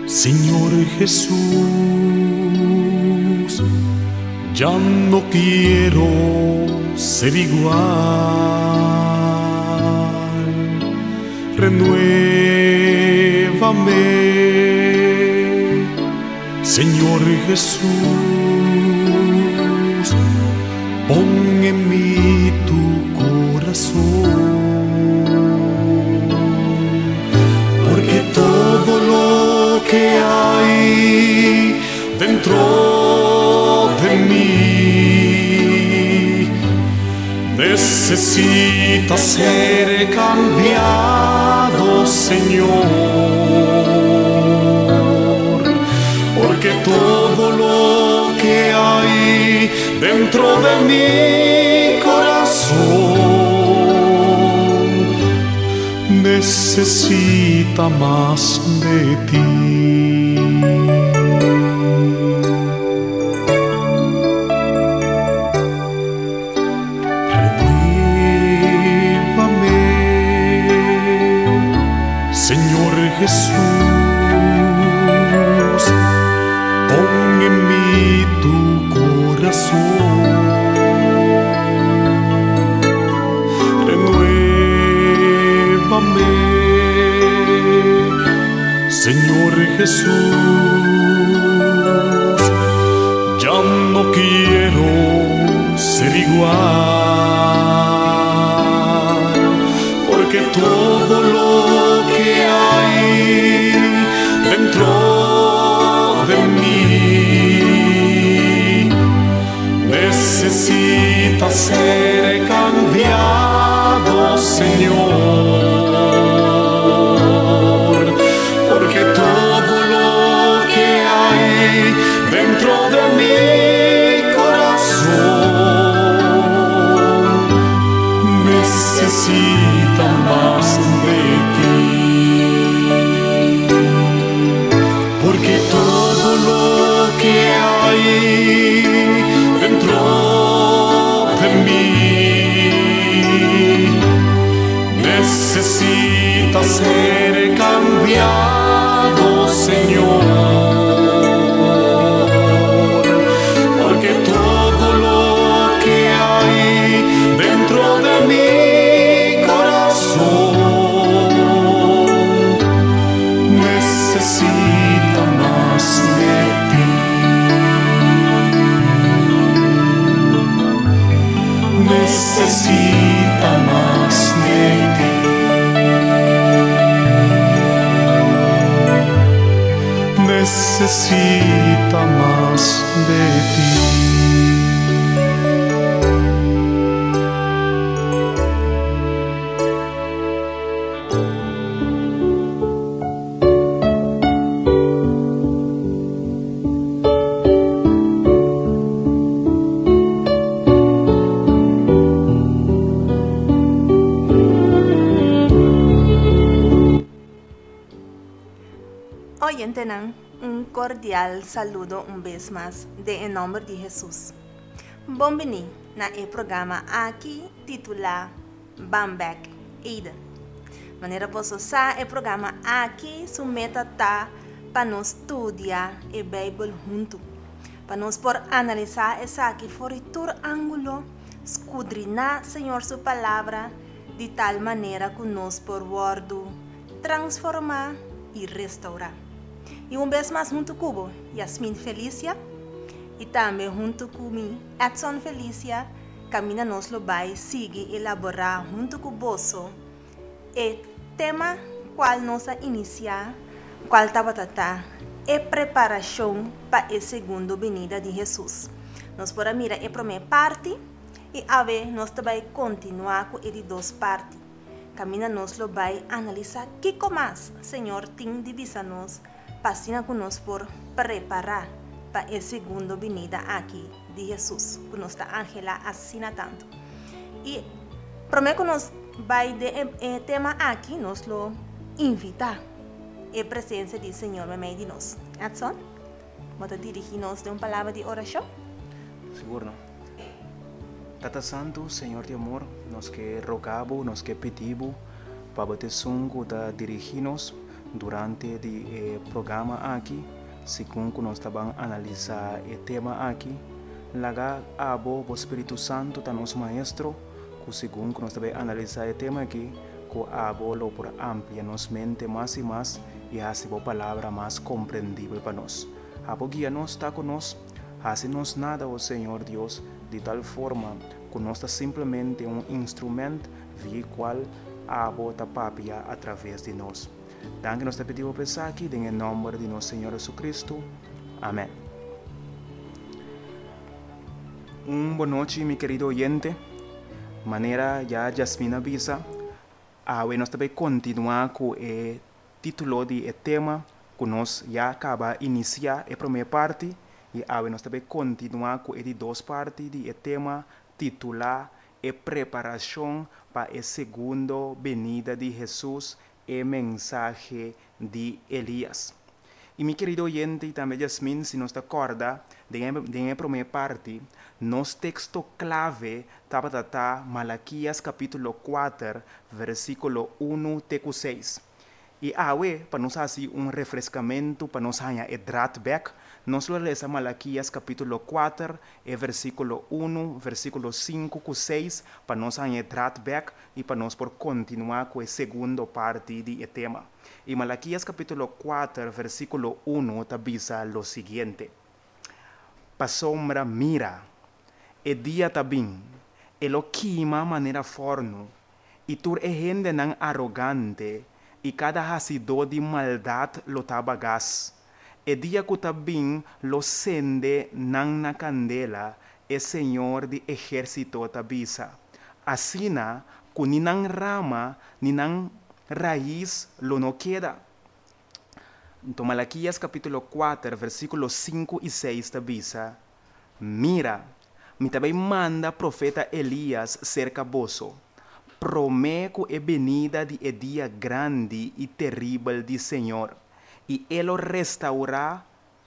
Señor Jesús, ya no quiero ser igual. Renuévame, Señor Jesús, pon en mí tu corazón, porque todo lo que hay dentro de mí necesita ser cambiado, Señor, porque todo lo que hay dentro de mi corazón necesita más de ti. Renuévame, Señor Jesús, pon en mí tu corazón. Renuévame, Señor Jesús, ya no quiero ser igual, porque todo lo que hay dentro de mí necesita ser cambiado, Señor, porque todo lo que hay dentro de mi corazón necesita más de ti, porque todo lo que hay dentro de mí necesita ser cambiado, Señor, porque todo lo que hay dentro de mi corazón necesita más de ti, necesita más de ti, necesita más de ti. Oyente, un cordial saludo una vez más en nombre de Jesús. Bienvenido a el programa aquí titulado Bambek Eden. Manera posso usar el programa aqui, su meta está para nos estudiar el Bíblia junto, para nos por analisar esa aqui por todo ángulo, escudriñar Señor su palabra de tal manera que nos por word transformar y restaurar. Y una vez más junto con Yasmin Felicia y también junto con mí, Edson Felicia, camina nos lo vai sigue elaborar junto con Boso el tema cual nos a iniciar, cual tabatata, é preparação para a segunda venida de Jesus. Nós podemos mirar a primeira parte e a ver nós também continuar com ele duas partes. Camina nós lo vai analisar que mais Senhor tem de nos passina conosco por preparar para a segunda venida aqui de Jesus, que nós está Angela assina tanto. E prometo que nós vai de tema aqui nós lo invitar a presença do Senhor no meio de nós. Edson, vamos dirigir-nos de uma palavra de oração? Seguro. Tata Santo, Senhor de amor, nós que rogamos, nós que pedimos, para te sungo da dirigir-nos durante o programa aqui, segundo nós estamos analisar o tema aqui, laga abo o Espírito Santo tá nosso maestro, que segundo nós estamos analisar o tema aqui, que abo lo por amplia nos mente mais e mais e assim a palavra mais compreendível para nós. Abo guia nós está conosco, hace-nos nada, o Senhor Deus, de tal forma que nós está simplesmente instrumento via qual abo está papia através de nós. Danke nós te pedimos pensar aqui em nome de nosso Senhor Jesus Cristo. Amém. Boa noite, meu querido oyente. Maneira já Jasmina avisa, nós também continuar com o título de tema que nós já acaba de iniciar a primeira parte e nós também continuar com as duas partes de tema titular e preparação para a segunda venida de Jesus e mensagem de Elias. E meu querido oyente e também Jasmine, se nos acorda, na primeira parte, nosso texto clave estava Malaquias capítulo 4, versículo 1 até 6. E para nós fazer refrescamento, para nós ganhar o dratback, nós lemos Malaquias capítulo 4, versículo 1, versículo 5 a 6, para nós ganhar o dratback e para nós por continuar com a segunda parte do tema. E Malaquias capítulo 4, versículo 1, diz o seguinte: "Pa sombra mira, e dia também, elo queima maneira forno, e tur e gente não arrogante, e cada hacidor de maldade lo tabagas. E dia que também lo sende não na candela, e Senhor de exército tabisa. Assina, que ni nang rama, ni nang raiz lo no queda." Então, Malaquias capítulo 4, versículos 5 e 6 tabisa: "Mira, me também manda profeta Elias cerca vosso. Prometo a venida de dia grande e terrível do Senhor, e ele restaurará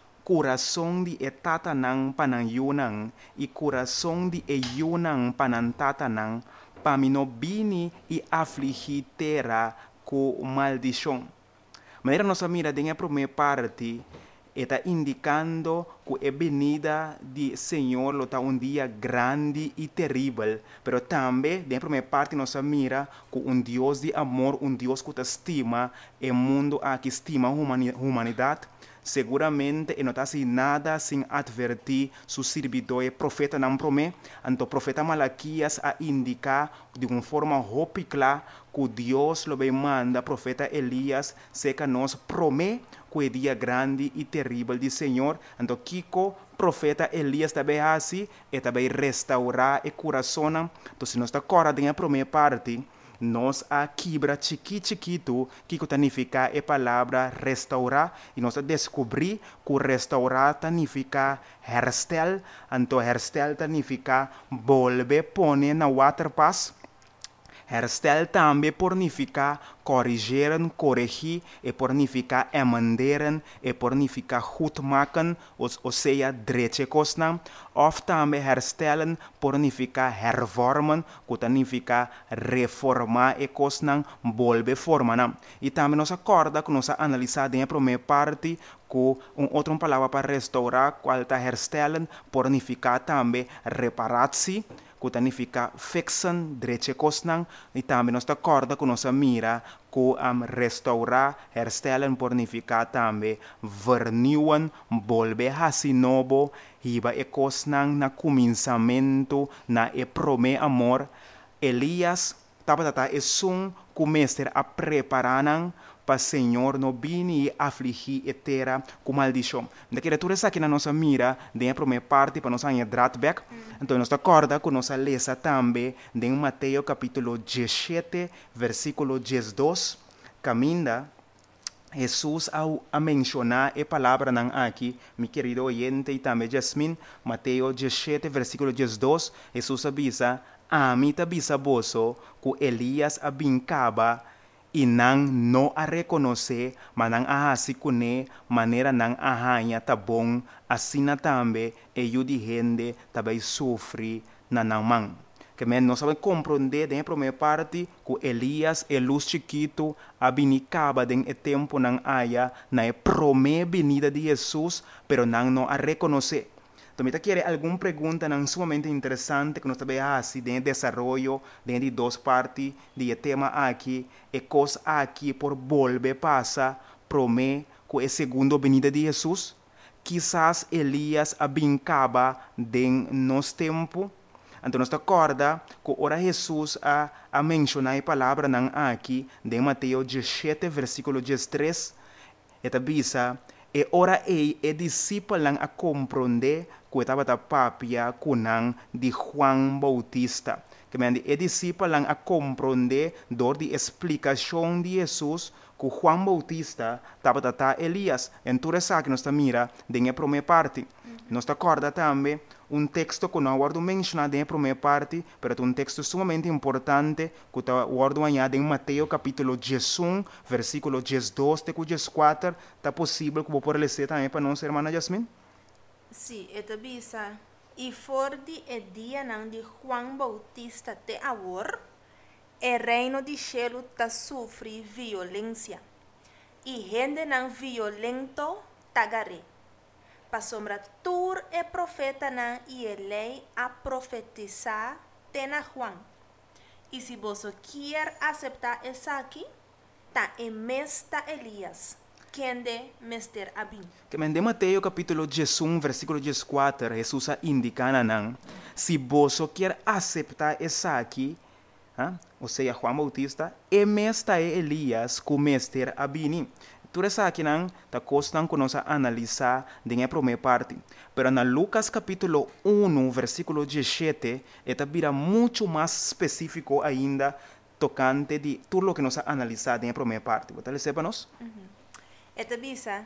coração de tatanang panayunang e coração de yunang panantatanang, para me não bini e afligir terra com maldição." Maneira nossa mira em a primeira parte está indicando que a venida do Senhor está dia grande e terrível, pero também, na primeira parte, nossa mira que Deus de amor, Deus que estima o mundo, que estima a humanidade, seguramente não está assim nada sem advertir seu servidor, o profeta não promete. Então, o profeta Malaquias a indicar de uma forma rápida clara que Deus lo vai manda profeta Elias, se que nos promete que o dia grande e terrível do Senhor. Então, Kiko, profeta Elias também assim, e também restaurar o coração. Então, se nós está agora na primeira parte, nós a quebra chiquito, que significa a palavra restaurar, e nós a descobrir que restaurar significa herstel, então herstel significa volver poner na water pass. Herstel também significa corrigir, corrigir, e significa emenderen, e significa goed maken, ou seja, dreche kosnam. Of também herstellen significa hervormen, que significa reformar e kosnam, volver formar. E também nós acorda que nós analisamos na primeira parte que outra palavra para restaurar, qual está herstellen, significa também reparar-se, que significa fixen, dreche kosnang, e também nós acorda que nós mira que restaurar, herstellen, significa também vernieuwen, volver a si novo, hiba e kosnang na começamento, na e prome amor. Elias, tabata é um começar a preparar para o Senhor não vir afligir a terra com maldição. Daquela tudo isso aqui na nossa mira, na primeira parte, para nós ganhar dratback. Então, nós acorda com nossa lesa também, em Mateus capítulo 17, versículo 12, caminha. Jesus a mencionar a palavra aqui, meu querido oyente e também Jasmine, Mateus 17, versículo 12, Jesus avisa: "A mim te avisa vosso que Elias abincaba e não a reconhecer, mas não a hasikune, maneira não a hanha tá bom, assim também e o de gente também sofre na namang." que men não sabe compreender da primeira parte que Elias é luz chiquito abinicaba den e tempo não haya na e promê venida de Jesus, pero não a reconhecer. Então, quer alguma pergunta não sumamente interessante que nós também assim dentro do desenvolvimento dentro de duas partes de tema aqui e coisa aqui por volver passa promê que é segundo venida de Jesus. Quizás Elias abincaba den nos tempo. Então, nós acorda que ora Jesus a mencionar a palavra não aqui de Mateus 17, versículo 13, eta bisa e ora e discípulo a compreender que estava a papia kunang de Juan Bautista. Que e discípulo a compreender dor de explicação de Jesus que Juan Bautista estava a Elias. Então, essa que nós mira na primeira parte. Nós acorda também texto que não guardo mencionar na primeira parte, mas é texto sumamente importante que está guardo añade em Mateus capítulo 11, versículo 12 até 14. Está possível que vou por ler também para nós, irmã Yasmin? Sim, é bisa. E for de dia não de Juan Bautista te agora, o reino de céu está sofre violência. E gente não violento tagare. Para sombra tur e profeta não e lei a profetizar tena Juan. E se você quer aceitar essa aqui, tá emesta Elias. Quem de Mr. Abin. Que em Mateus capítulo 11, versículo 14, Jesus indica não, se você quer aceitar essa aqui, ou seja, Juan Bautista, emesta é Elias com Mr. Abin. Tudo isso aqui não está costando que nós analisar na primeira parte. Mas na Lucas capítulo 1, versículo 17, está vira muito mais específico ainda tocante de tudo o que nós analisar na primeira parte. Você lhe para-nos? Eta bisa,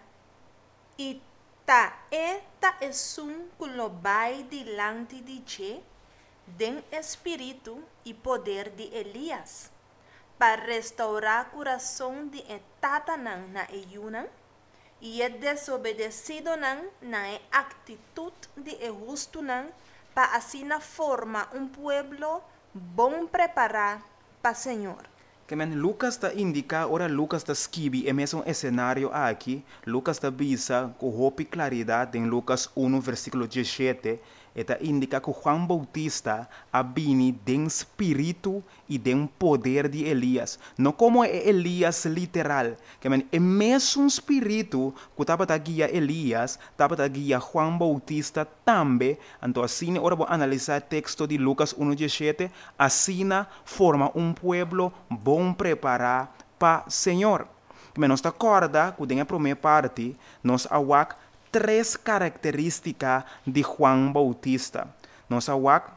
ita eta esum kulo bai dilante de che, den espírito e poder de Elias, para restaurar o coração de etatanan na eyunan, e é desobedecido na atitude de justo para assim formar pueblo bom preparado para o Senhor. Que Lucas está indica, ora Lucas está escreve, é mesmo cenário aqui, Lucas está bisa com roupa claridade em Lucas 1, versículo 17, está indica que Juan Bautista abini den espírito e den poder de Elias. Não como é Elias literal, que é mesmo espírito que estava a guiar Elias, estava a guiar Juan Bautista também. Então assim, agora vou analisar o texto de Lucas 1:17, assim forma pueblo bom preparar para o Senhor. Mas nós acorda que na primeira parte, nós awak três características de Juan Bautista. Nós awak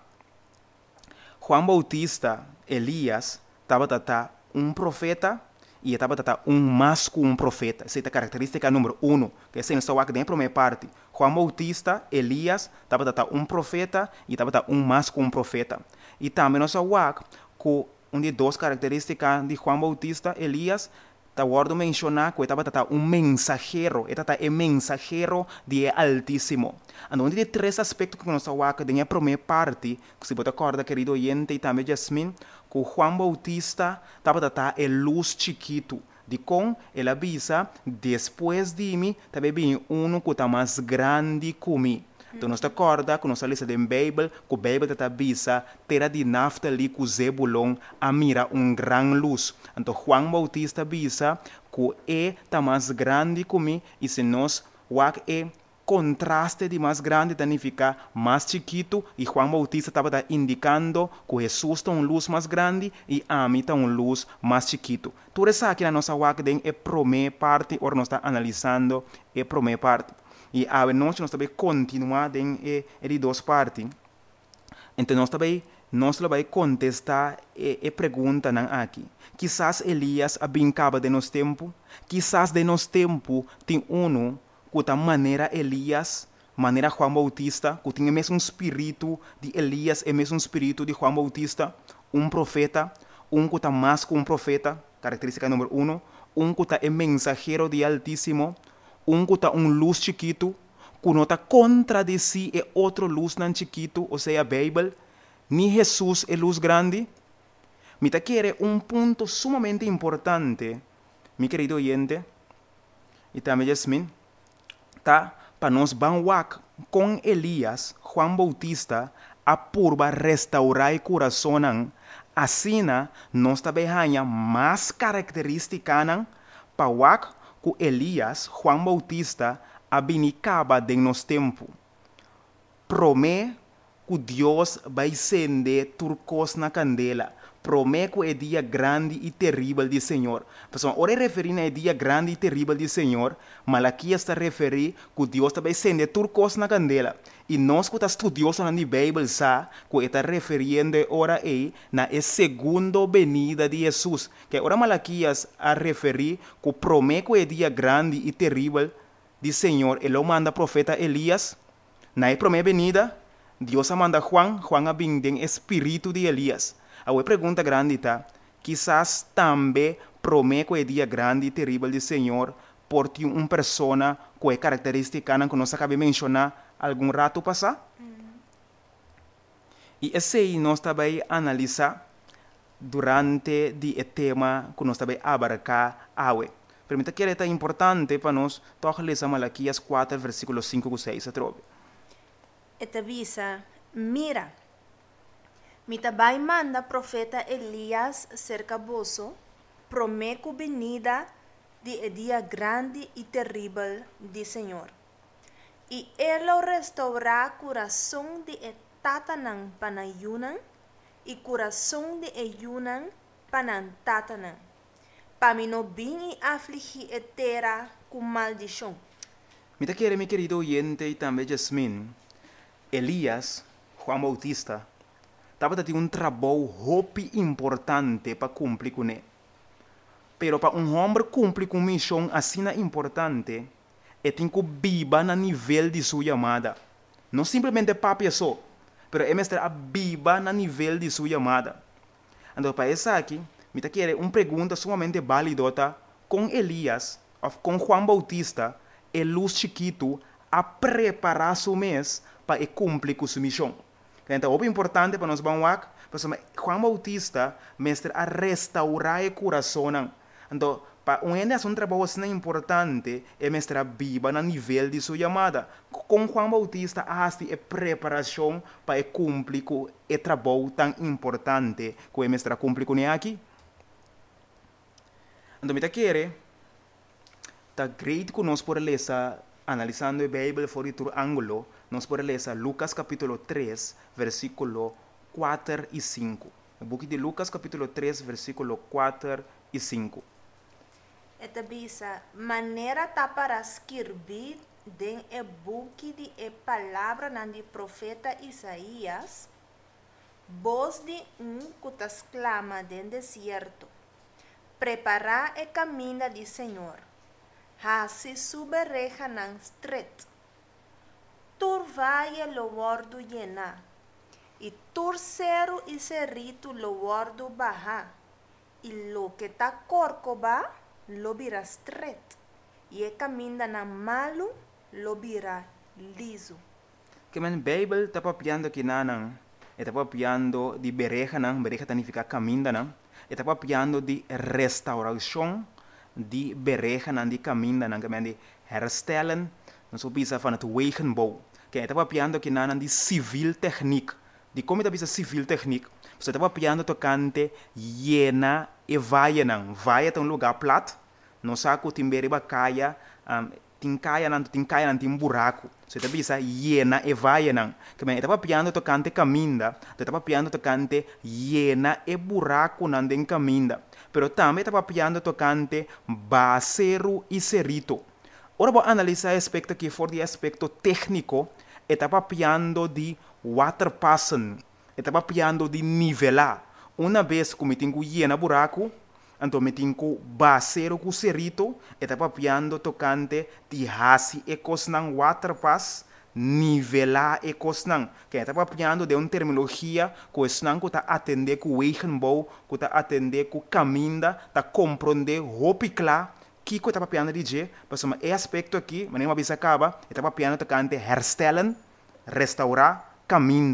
Juan Bautista, Elias, estava profeta e estava mais que profeta. Essa é a característica número 1, que é nós awak na primeira parte. Juan Bautista, Elias, estava profeta e estava mais que profeta. E também nós awak que uma de duas características de Juan Bautista, Elias, está guardo mencionar que estava mensajero, é mensajero de Altíssimo. Então, de três aspectos que nós falamos na primeira parte, que se pode acordar, querido oyente, e também Jasmine, que Juan Bautista estava luz chiquito. De com ele avisa, depois de mim, também vem que está mais grande que mim. Então, nós acorda que nós lemos na Bíblia, que a Bíblia está avisa, terá de Naftali com Zebulon a mira grande luz. Então, Juan Bautista avisa que está mais grande que mim, e se nós contraste de mais grande, significa mais chiquito, e Juan Bautista estava indicando que Jesus tem uma luz mais grande e a mim tem uma luz mais chiquito. Tudo isso aqui na nossa WAC é a primeira parte, ou nós estamos analisando a primeira parte. E a noite nós também continuar em duas partes. Então nós também vamos contestar a pergunta aqui. Quizás Elias abincava de nosso tempo, quizás de nosso tempo tem que da maneira Elias, maneira Juan Bautista, que tem o mesmo espírito de Elias, o mesmo espírito de Juan Bautista, profeta, que está mais que profeta, característica número 1, que está mensajero de Altíssimo, que está luz chiquito, que não está contra de si e outro luz não chiquito, ou seja, a Bíblia, ni Jesús é luz grande. Mita quiere un punto sumamente importante, mi querido oyente, e também Jasmine, tá? Para nós banwak com Elias, Juan Bautista, a purba restaurar o coração, assim nós também ganha mais características para wak com Elias, Juan Bautista, a binicaba de nos tempo. Promete que Deus vai acender turcos na candela. Promete que é dia grande e terrível do Senhor. Pessoal, ora referir a dia grande e terrível do Senhor, Malaquias está referir que Deus vai acender turcos na candela. E nós que estamos estudiosos na Bíblia, sabe que está referindo ora aí na segunda venida de Jesus. Que ora Malaquias a referir que promete que é dia grande e terrível do Senhor. Ele manda o profeta Elias. Na primeira venida, Deus manda Juan a vir em espírito de Elias. A pergunta grande está, quizás também promete que é dia grande e terrível do Senhor por uma pessoa com a característica que nós acabamos de mencionar algum rato passado. E esse aí nós também analisar durante o tema que nós também abarcar hoje. Permita que é importante para nós tocar Malaquias 4, versículos 5 e 6. Esta visa, mira, mitabai manda profeta Elias cerca boso, prometo venida de dia grande e terrível de Senhor. E ele restaurará coração de tatanan panayunan e coração de ayunan panan tatanan, para mim não bem e afligir etera com maldição. Mita querer, meu querido oyente e também Jasmine, Elias, Juan Bautista, estava tendo trabalho muito importante para cumprir com ele. Pero para homem cumprir com uma missão assim importante, ele tem que viver no nível de sua chamada. Não simplesmente papel só, pero ele está viver no nível de sua chamada. Então, para isso aqui, me querer uma pergunta sumamente válida com Elias, ou com Juan Bautista, e luz chiquito, a preparar seu mês para cumprir com sua missão. Então, o importante para nós vamos Juan Bautista, mestre, a restaurar o coração. Então, para um trabalho assim importante, é mestre viva no nível de sua chamada. Com Juan Bautista, há a preparação para cumprir com o trabalho tão importante que o mestre cumpre com ele aqui. Então, me querer, está great que nós podemos ler, analisando a Bíblia por outro ângulo, nós podemos ler Lucas capítulo 3, versículo 4 e 5. O book de Lucas capítulo 3, versículo 4 e 5. Esta bisa maneira tá para escrever den e book de e palavra de profeta Isaías, voz de que te exclama den deserto, preparar e caminho do Senhor, se subereja nan stret, turvaia lo wordo llena, e turcero e serito lo wordo baja, e lo que ta corcoba lo vira stret, e e caminho na malo lo vira liso. Que a Bíblia está papiando que nanang, está papiando de bereja significa caminho nan, está papiando de restauração de bereja de caminho nan, que men de herstellen, nós pisa van het wegenbouw. Que está papiando que nanang de civil techniek. De como está pisa civil techniek. Você está papiando tocante llena e vaia nan. Vaia é um lugar plat, não sabe que tem beriba caia, tem caia nan tem buraco. Você está pisa llena e vaia nan. Que men está papiando tocante caminho, está papiando tocante llena e buraco nan den caminho. Pero também está papiando tocante basero e serito. Ora vou analisar o aspecto que for de aspecto técnico, está papiando de waterpassen, está papiando de nivelar. Uma vez que me tenho llena buraco, então me tenho basero com serito, está papiando tocante de hasi e cosnan waterpass, nivelar e cosnan. Que está papiando de uma terminologia que o que está atender com o wegenbouw, que está atender com o caminho, está compreender hopi claro, que está papiando de dizer, mas é aspecto aqui, mas nem uma vez acaba, está papiando tocante herstellen, restaurar, caminho.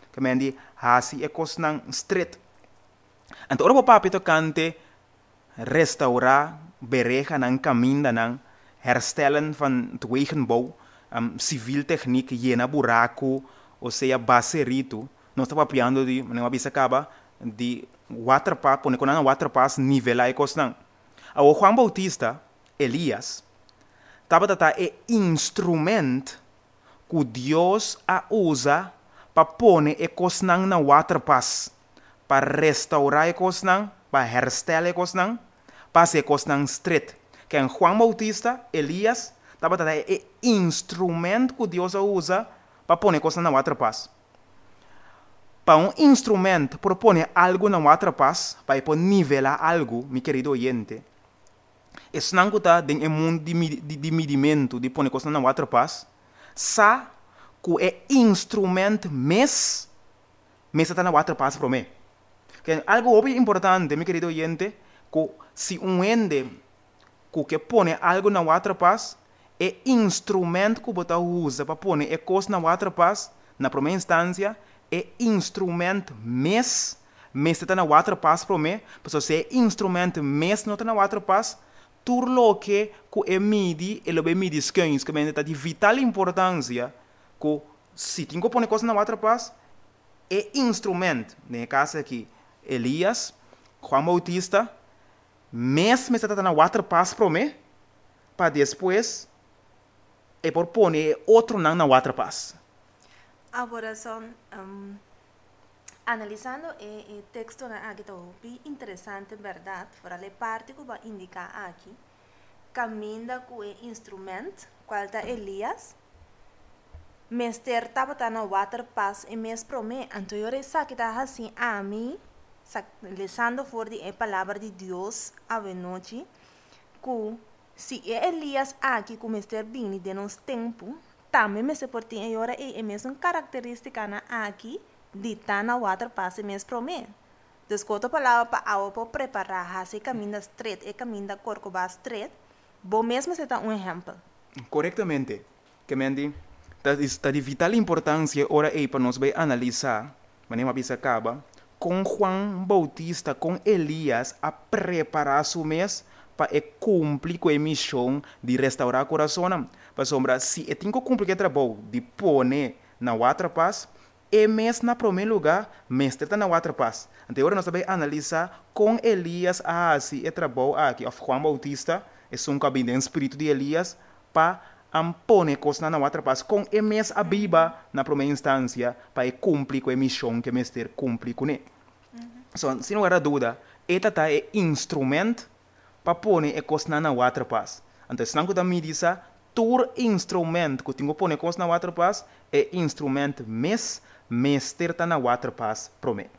que me di hasi e kosnang street. Então, ora papi to cante restaurar, bereja nang caminda nang herstellen van het wegenbouw, civil techniek, jena buraco, ou seja, baserito. Nós estamos papiando de, não bisa acaba, de waterpass, pone com waterpass nivelar e cosnan. O Juan Bautista, Elias, estava tata é instrumento que Deus a usa para pôr e cosnan na waterpass, para restaurar e cosnan, para herstellen e cosnan, para ser cosnan street. Que em Juan Bautista, Elias, estava tata é instrumento que Deus a usa para pôr e cosnan na waterpass. Para um instrumento propõe algo na waterpass, para nivelar algo, meu querido oyente, isso não está em um mundo de medimento, de pôr coisa na waterpass, sa que é instrumento mais está na waterpass para mim. Que algo óbvio importante, meu querido oyente, que se um ende que põe algo na waterpass, é instrumento que você usa para pôr a coisa na waterpass, na primeira instância, é instrumento mais está na waterpass para mim, porque se é instrumento mais não está na waterpass, tudo lo que é midi, ele é midi skins, que é de vital importância, que se tem que pôr coisa na waterpass, é instrumento, nesse caso aqui, Elias, Juan Bautista, mesmo está na waterpass para mim, para depois, é por pôr outro na waterpass. Agora, analisando o texto aqui, está bem interessante, verdade? Para a parte que vai indicar aqui, caminha com o instrumento, qual está Elias, Mester estava na waterpass e mes promê, então eu sei que está assim a mim, lendo fora a palavra de Deus a noite, que se Elias aqui com Mester bem de nos tempo, também me se porta e agora é mesmo característica na aqui de estar na waterpass e mes promê. Desconto a palavra para preparar esse caminho straight e caminho da corcova straight, bom mesmo se dá exemplo. Corretamente, que me está de vital importância ora aí para nós vai analisar, mas não bisa acaba, com Juan Bautista, com Elias a preparar seu mês para cumprir com a missão de restaurar o coração. Para sombra, se tem que cumprir o trabalho de pôr na waterpass, e mês na primeiro lugar, mestre está na waterpass. Então agora nós vamos analisar com Elias assim o trabalho aqui, of Juan Bautista, é um cabine em espírito de Elias para pôr coisa na waterpass com e mês a Bíblia na primeira instância para cumprir com a missão que o mestre cumpre com ele. So, se não há dúvida, este é instrumento para pôr a coisa na waterpass. Então, se não me diz, todo instrumento que tem que pôr a coisa na waterpass é instrumento mestre está na waterpass para mim.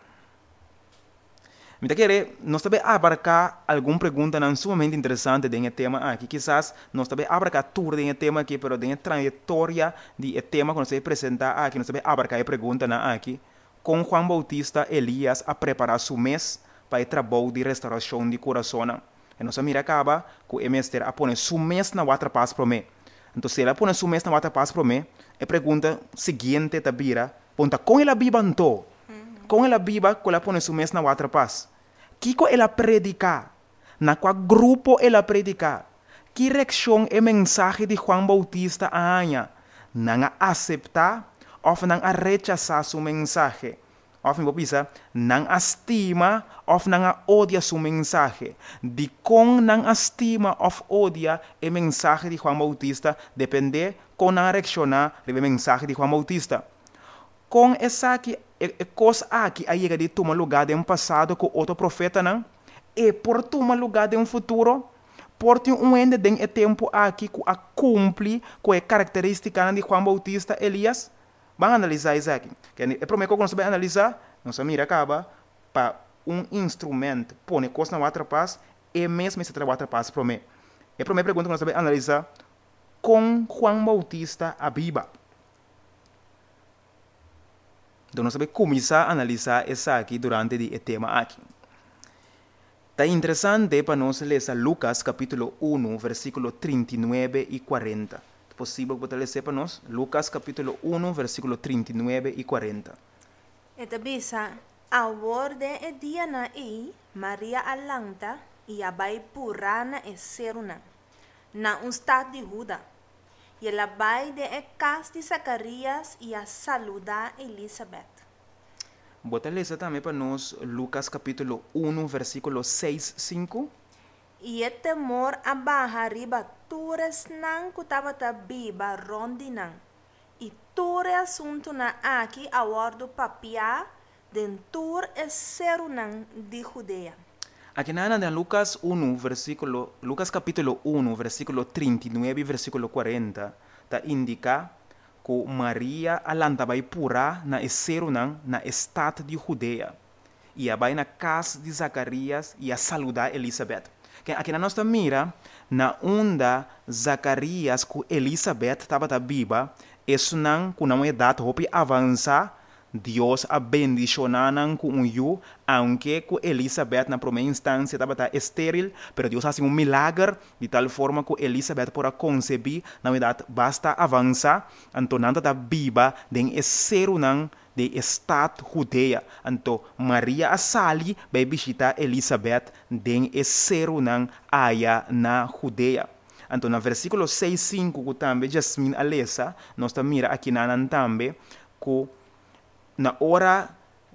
Nós também abarcar alguma pergunta não sumamente interessante desse tema aqui. Quizás nós também abarcar tudo desse tema aqui, mas dentro da trajetória do tema que nós vamos apresentar aqui, nós também abarcar a pergunta aqui. Com Juan Bautista, Elias a preparar seu mês para o trabalho de restauração de coração. E nós mira acaba que o mestre a pôr seu mês na waterpass para mim. Então, se ela põe seu mês na waterpass para mim, a pergunta seguinte está vira, ponta com ela Bíblia então. Com ela Bíblia, que ela põe seu mês na waterpass. Que ela predica? Na qual grupo ela predica? Que reação é mensagem de Juan Bautista a Anya? Não aceitar ou não rechazar sua mensagem? Ou não estima ou não odia sua mensagem? De como não estima ou odia a mensagem de Juan Bautista depende como não reaccionar a mensagem de Juan Bautista. Com essa aqui, coisa aqui a chega de tomar lugar de um passado com outro profeta, não? E por tomar lugar de um futuro, por ter ende de tempo aqui que a cumpre com a característica de Juan Bautista, Elias, vamos analisar isso aqui. É primeiro que nós vamos analisar, nós mira acaba para instrumento, põe coisa na waterpass e mesmo esse waterpass para mim. É a primeira pergunta que nós vamos analisar com Juan Bautista a Bíblia. Então, nós vamos começar a analisar isso aqui durante o tema aqui. Está interessante para nós ler Lucas capítulo 1, versículo 39 e 40. É possível que você ler para nós? Lucas capítulo 1, versículo 39 e 40. Eta bisa, aworde e dia na Maria Alanta e abai purana e seruna, na un stad de Juda. E ela vai de e cas de Zacarias e a saludar Elizabeth. Bota lesa também para nós Lucas capítulo 1, versículo 6, 5. E e temor a barra riba tures nan kutabata biba rondinan. E ture assunto na aqui a ordo papia dentur e serunan de Judea. Aqui na Lucas 1, versículo, Lucas capítulo 1, versículo 39 e versículo 40, tá indica que Maria alanta vai pura na serunan na estado de Judea. E vai na casa de Zacarias e a saludar Elizabeth. Aqui na nossa mira, na onda Zacarias com Elizabeth estava viva, isso não, com uma idade hopi avança, Deus a bendicionanan com eu, aunque com Elizabeth na primeira instância estava estéril, pero Deus faz milagre de tal forma que Elizabeth pode conceber, na verdade basta avançar, então não está viva, den serunan de estado Judea, então Maria a sali vai visitar Elizabeth, den serunan aya na Judea. Então, no versículo 6, 5, que também Jasmine Alessa, nós mira aqui na também, que na hora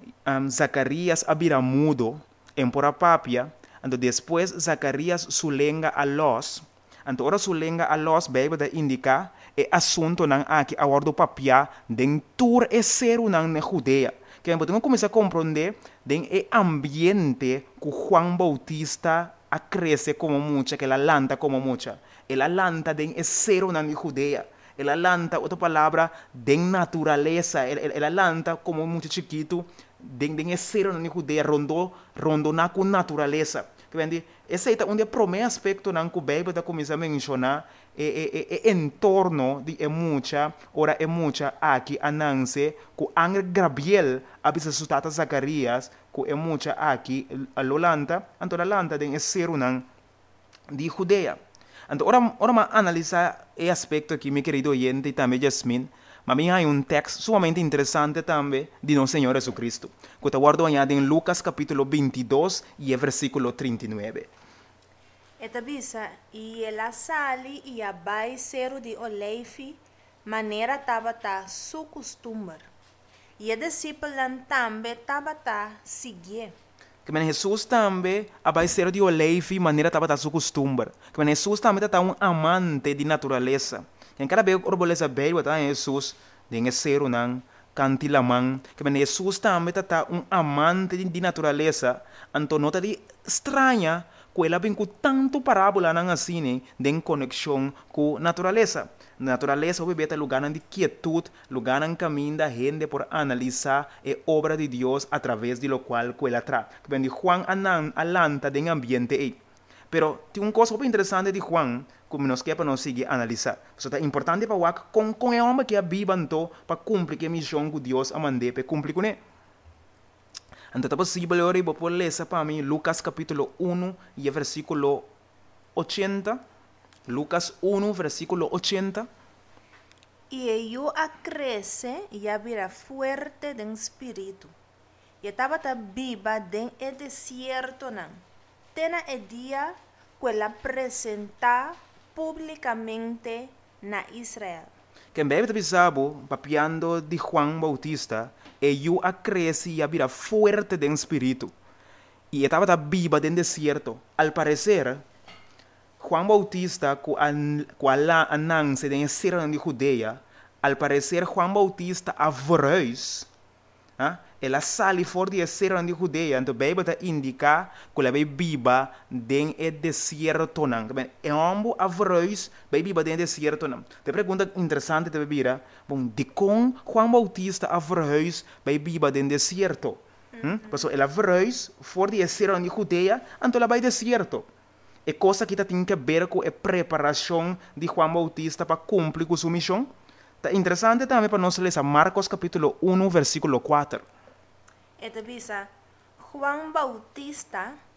Zacarias abira mudo em pora papia, então depois Zacarias sulenga a los, então ora sulenga a los, Bíblia indica, é assunto não aqui a ordo papia, den tur é ser na Judea. Que a gente começa a compreender den é ambiente que Juan Bautista a cresce como mucha, que ela lanta como mucha. Ela lanta den é ser na Judea. Ela lanta, outra palavra, den natureza. Ela lanta como muito chiquito, den é ser na Judea, rondo na com natureza. Que vem esse é onde o primeiro aspecto na que a Bíblia começa a mencionar é entorno de mucha, ora é mucha aqui a Nancy, que Angel Gabriel abisa sustata Zacarias, que é mucha aqui a Lolanta, então a lanta den é ser de Judea. Então, ora analisar esse aspecto aqui, meu querido oyente, e também Jasmine, mas há texto sumamente interessante também de nosso Senhor Jesucristo, que está guardado em Lucas capítulo 22 e versículo 39. Eta bisa, e ela sali e a bai cero de oleife, maneira tabata su costumbre. E a discípula também tabata seguir. Que Jesus também vai ser de oleife maneira estava da sua costumbre. Que Jesus também está amante de natureza. Em cada vez que orboleza bem, está Jesus de ser cantilamang. Que Jesus também está amante de natureza. Então nota de estranha que ela vem com tanto parábola na assim, de conexão com natureza. Natureza é lugar de quietude, lugar de caminho da gente por analisar a obra de Deus através de lo qual ela traz. Que Juan alanta de ambiente aí. Pero tem uma coisa muito interessante de Juan, que nos quer para nós seguir analisar. Isso é importante para o com o homem que é vivo para cumprir a missão que Deus a mandou para cumprir com ele. Então, é possível agora vou ler para mim Lucas capítulo 1 e versículo 80. Lucas 1, versículo 80. E ello acresce e a vira fuerte de espírito. E estava viva den e desierto nan. Tena e dia que ela apresenta publicamente na Israel. Que em breve bisabo, papiando de Juan Bautista, ello acresce e a vira fuerte de espírito. E estava viva den desierto. Al parecer, Juan Bautista, com a ananse de ser de Judea, al parecer Juan Bautista a vreus, ela sale fora de ser de Judea, então a Bíblia indica que ela vai viva den e deserto nan. É ambos a vreus vai viva den deserto nan. Te pergunta interessante te vira, bom, de com Juan Bautista a vreus vai viva den deserto. Porque ela vreus fora de ser de Judea, então ela vai deserto. É coisa que tem que ver com a preparação de Juan Bautista para cumprir com sua missão. É interessante também para nós ler Marcos capítulo 1, versículo 4. Eta bisa, Juan Bautista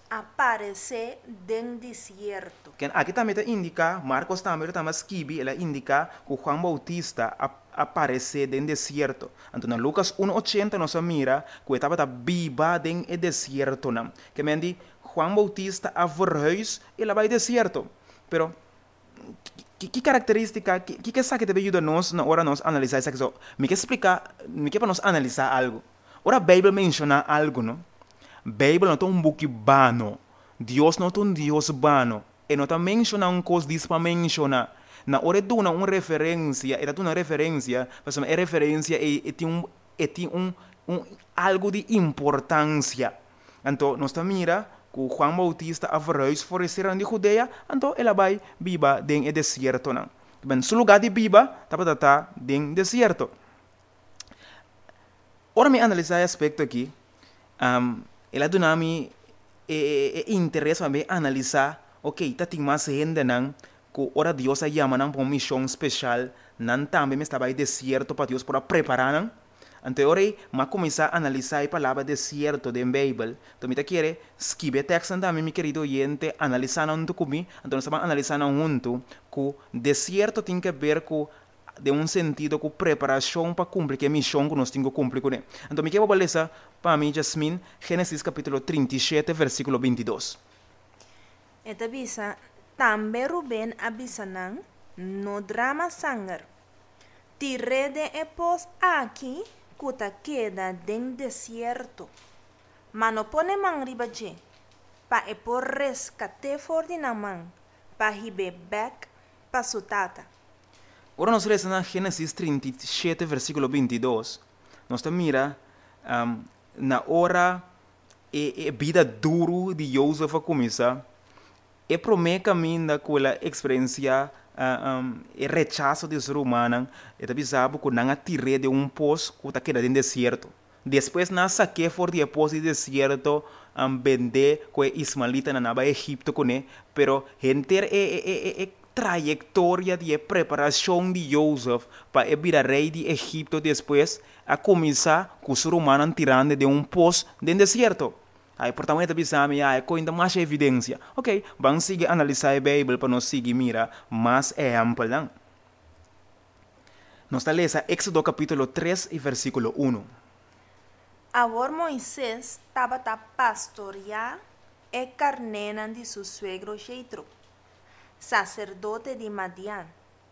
aparece den desierto. Que aqui também está indica, Marcos também está escreve, ela indica que Juan Bautista aparece no deserto. Então, na Lucas 1:80 nós mira que estava viva no deserto, não. Que mendi Juan Bautista a verhuis, ele vai deserto. Pero que característica, que sabe que deve ajudar nós na hora nós analisar isso aqui? Me quer explicar, me quer para nós analisar algo. Ora a Bíblia menciona algo, não? Bíblia não é um book vano. Deus não é um Deus vano. E não está mencionando coisas disso para mencionar. Na hora de uma referência, uma referência, é referência e tem algo de importância. Então, nós mira que Juan Bautista a verhuis voor de Judeia, então ela vai viva no deserto. Bem, seu lugar de viva está no deserto. Ora, me analisar esse aspecto aqui. Ela dá-me interesse para analisar, ok, tem mais gente que ora Deus a chama para uma missão especial, não também me estava em deserto para Deus para preparar. Então, ora, mas começar a analisar a palavra deserto da Bíblia. Então, me quer escrever texto também, meu querido oyente, analisando junto comigo. Então, nós estamos analisando junto que deserto tem que ver com de um sentido com preparação para cumprir a missão que nós temos que cumprir com ele. Então, me quero ler para mim, Jasmine, Gênesis capítulo 37, versículo 22. Eta bisa, também Ruben abisanang, no drama sangar. Tirede e pos aqui, kuta queda den desierto. Mano pone man ribaje, pa e por rescate for dinamang, pa hibe back, pa sutata. Ora nós lemos na Gênesis 37, versículo 22. Nós mira na hora e vida duro de Joseph a começar. E promete caminho daquela experiência e rechaço de ser humano. E também sabe que não tirei de um poço que está quedando no deserto. Depois não saquei fora de poço de deserto vender com Ismaelita na Egipto com ele. Pero gente trajetória de preparação de Joseph para virar rei de Egipto depois a começar com o ser humano tirando de um poço no deserto. Aí, portanto, pensamos, com ainda mais evidência. Ok, vamos seguir analisar a Bíblia para nós seguir mira mais exemplo. Nós estamos lendo Éxodo capítulo 3 e versículo 1. Agora Moisés estava a pastorear e carnena de seu suegro Jetro, sacerdote de Madian.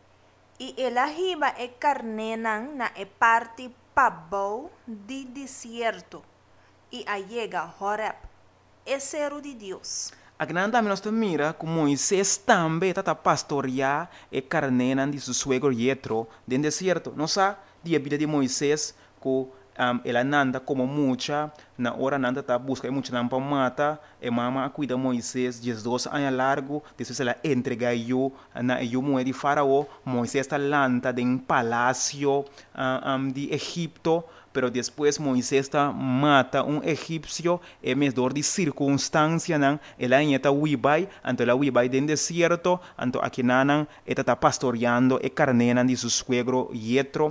E ele arriba e carnena na parte pabou de deserto. E allega Horeb, é cero de Deus. Aqui também nós mira que Moisés também está pastorear e carnena de seu suegro Jetro no deserto. Não sabe a vida de Moisés que ela nanda como mucha, na hora nanda está busca mucha não para matar, e mama cuida Moisés 12 anos largo, depois ela entrega eu na mulher de Faraó. Moisés está lanta de um palácio de Egipto, pero depois Moisés mata egípcio e medor de circunstância não, ela está uibai, então ela uibai dentro deserto, então aqui nanan está pastoreando e carnena de seu suegro Jetro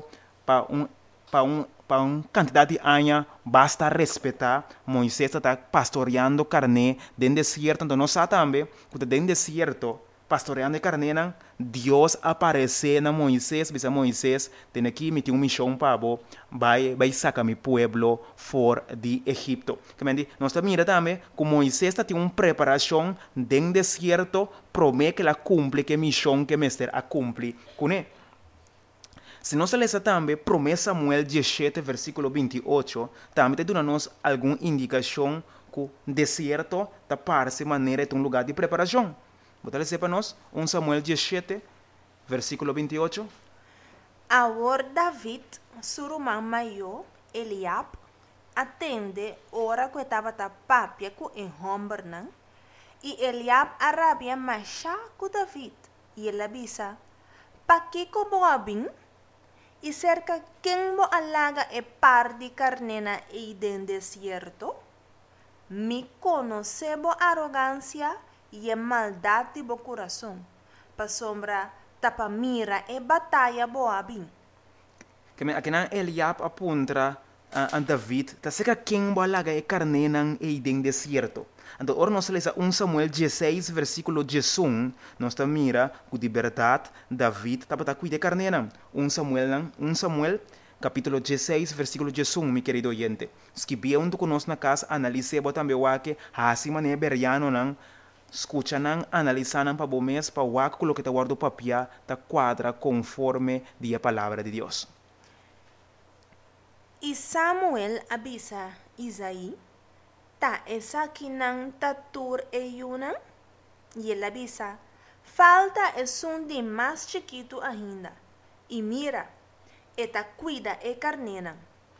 para uma quantidade de anos, basta respeitar. Moisés está pastoreando carne dentro deserto, então nós sabemos que dentro deserto, pastoreando carne, Deus aparece na Moisés, diz a Moisés, tem aqui me tem uma missão para vai sacar meu povo fora de Egipto. Nós também também que Moisés tem uma preparação dentro deserto, promete que ela cumpre que a missão que mestre a cumpre com ele. Se nós lemos também, 1 Samuel 17, versículo 28, também dá-nos alguma indicação que o deserto parece maneira de um lugar de preparação. Vou ler para nós, 1 Samuel 17, versículo 28. Agora David, surumang maior, Eliab, atende ora que estava a papia com em Hombernan, e Eliab arabia machá com David, e ele avisa, pa que como abin? E cerca quem mo alaga e par de carnena e den desierto? Me conocebo arrogância e maldade do coração, pa sombra tapa mira e batalha boa bem. Aqui na Eliab apunta David, ta seca quem balaga e carne nang e den desierto. Então, ora nós lemos 1 Samuel 16, versículo 11, nós ta mira que de verdade David estava a cuidar de carne nang. 1 Samuel capítulo 16, versículo 11, mi querido oyente. Se bia um conosco na casa, analise também o que assim maneira beriano nang, escucha nang, analisa nang para bom mês, para o que coloca guardo papia, ta quadra conforme a palavra de Deus. E Samuel avisa Isaí, ta esa kinang tatur e yunang? E ele avisa, falta es un de más chiquito ainda. E mira, eta cuida e carnena.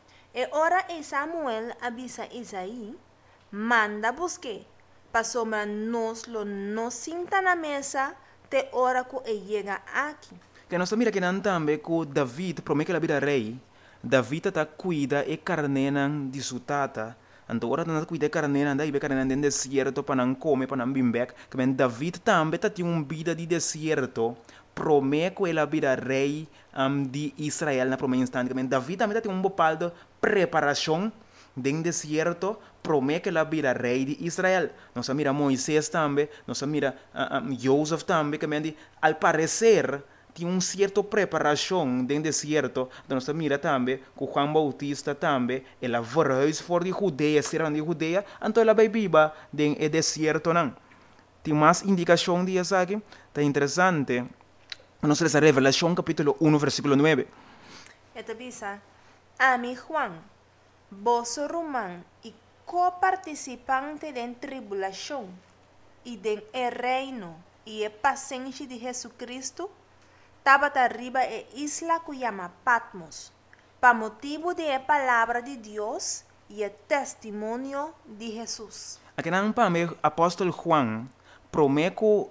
E ora e Samuel avisa Isaí, manda busque, pasoma nos lo no sinta na mesa, te ora ku e llega aqui. Que nós mira que não também que David promete a vida rei, David está cuida e carnenan de sua tata. Então, ora não cuida de carnenan, daí be carnenan dentro do deserto para não comer, para não bimbek. Que David também está tendo uma vida de deserto, promete a vida rei de Israel na primeira instante. Que David também está tendo um bocado de preparação dentro do deserto, promete a vida rei de Israel. Nós mira Moisés também, nós mira Joseph também, que al parecer tinha uma certa preparação dentro do deserto. Nós mira também que Juan Bautista também, ele verhuis voor de Judeia, serão de Judeia, então ele vai viver dentro do deserto. Tem mais indicação disso aqui, está interessante. Nós lemos a Revelação, capítulo 1, versículo 9. Esta bisa, a mi Juan, vos román y coparticipante de tribulación y de reino y de paciencia de Jesucristo, estaba arriba e isla que llama Patmos, para motivo de la palabra de Dios y el testimonio de Jesús. Aqui não para apóstolo Juan promete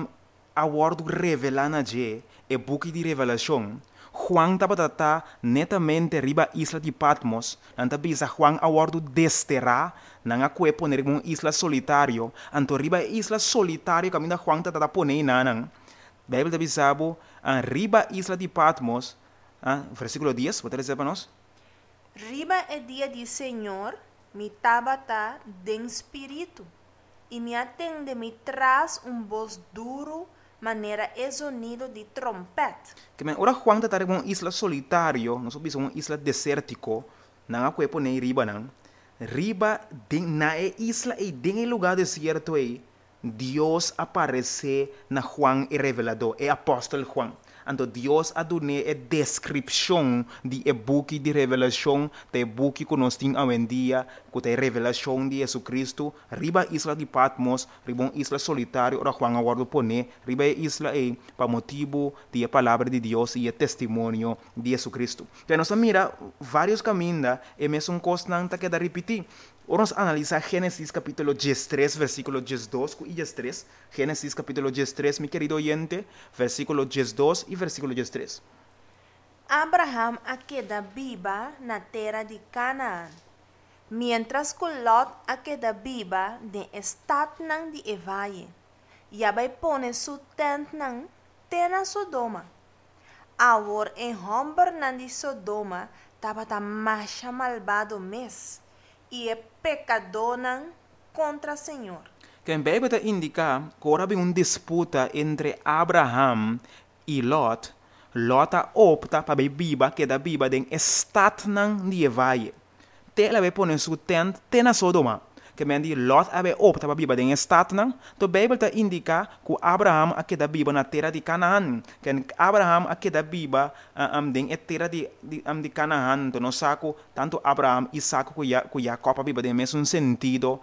a word revelar na je e book de revelação. Juan estava netamente riba isla de Patmos, anta bisa Juan a word desterrar nanga kue poner uma isla solitário, anto riba isla solitário caminha Juan tata poner nanang. Bíblia te bisabo riba isla de Patmos, versículo 10, pode dizer para nós? Riba el día del Señor, mi tabata de espíritu, y me atende mi tras voz duro, manera el sonido de trompeta. Que ora Juan está em uma isla solitário, nós somos uma isla desértico, não há que poner riba não. Riba na isla e em lugar deserto aí, Deus aparece na Juan e revelador, é apóstolo Juan. Então Deus a dado a descrição de book de revelação, de book que nós temos hoje em dia, que é a revelação de Jesus Cristo, riba isla de Patmos, riba uma isla solitária, ora Juan aguardo pone, riba a isla é para motivo de a palavra de Deus e o testemunho de Jesus Cristo. Então nós mira vários caminhos, e mesmo constante que da repetir. Vamos analisar Gênesis capítulo 13, versículo 12 e 13. Gênesis capítulo 13, mi querido oyente, versículo 12 e versículo 13. Abraham a queda viva na terra de Canaán, mientras que Lot a queda viva de Estatnan de Evaye, e vai pone su tent nan tena Sodoma. Agora em hombre nan de Sodoma, tava ta macha malvado mes, e é pecador contra o Senhor. Que a Bíblia indica que houve uma disputa entre Abraham e Lot. Lot opta para viver que da viva em Estatnan de Evaye. Ela vai pôr sua tenda na Sodoma. Que Lot opta para viver em Estatnan. Então a Bíblia indica que Abraham aqui da viva na terra de Canaã. Que Abraham aqui da viva em terra de Canaã. Então nós saco tanto Abraham e saco que Jacob viva em mesmo sentido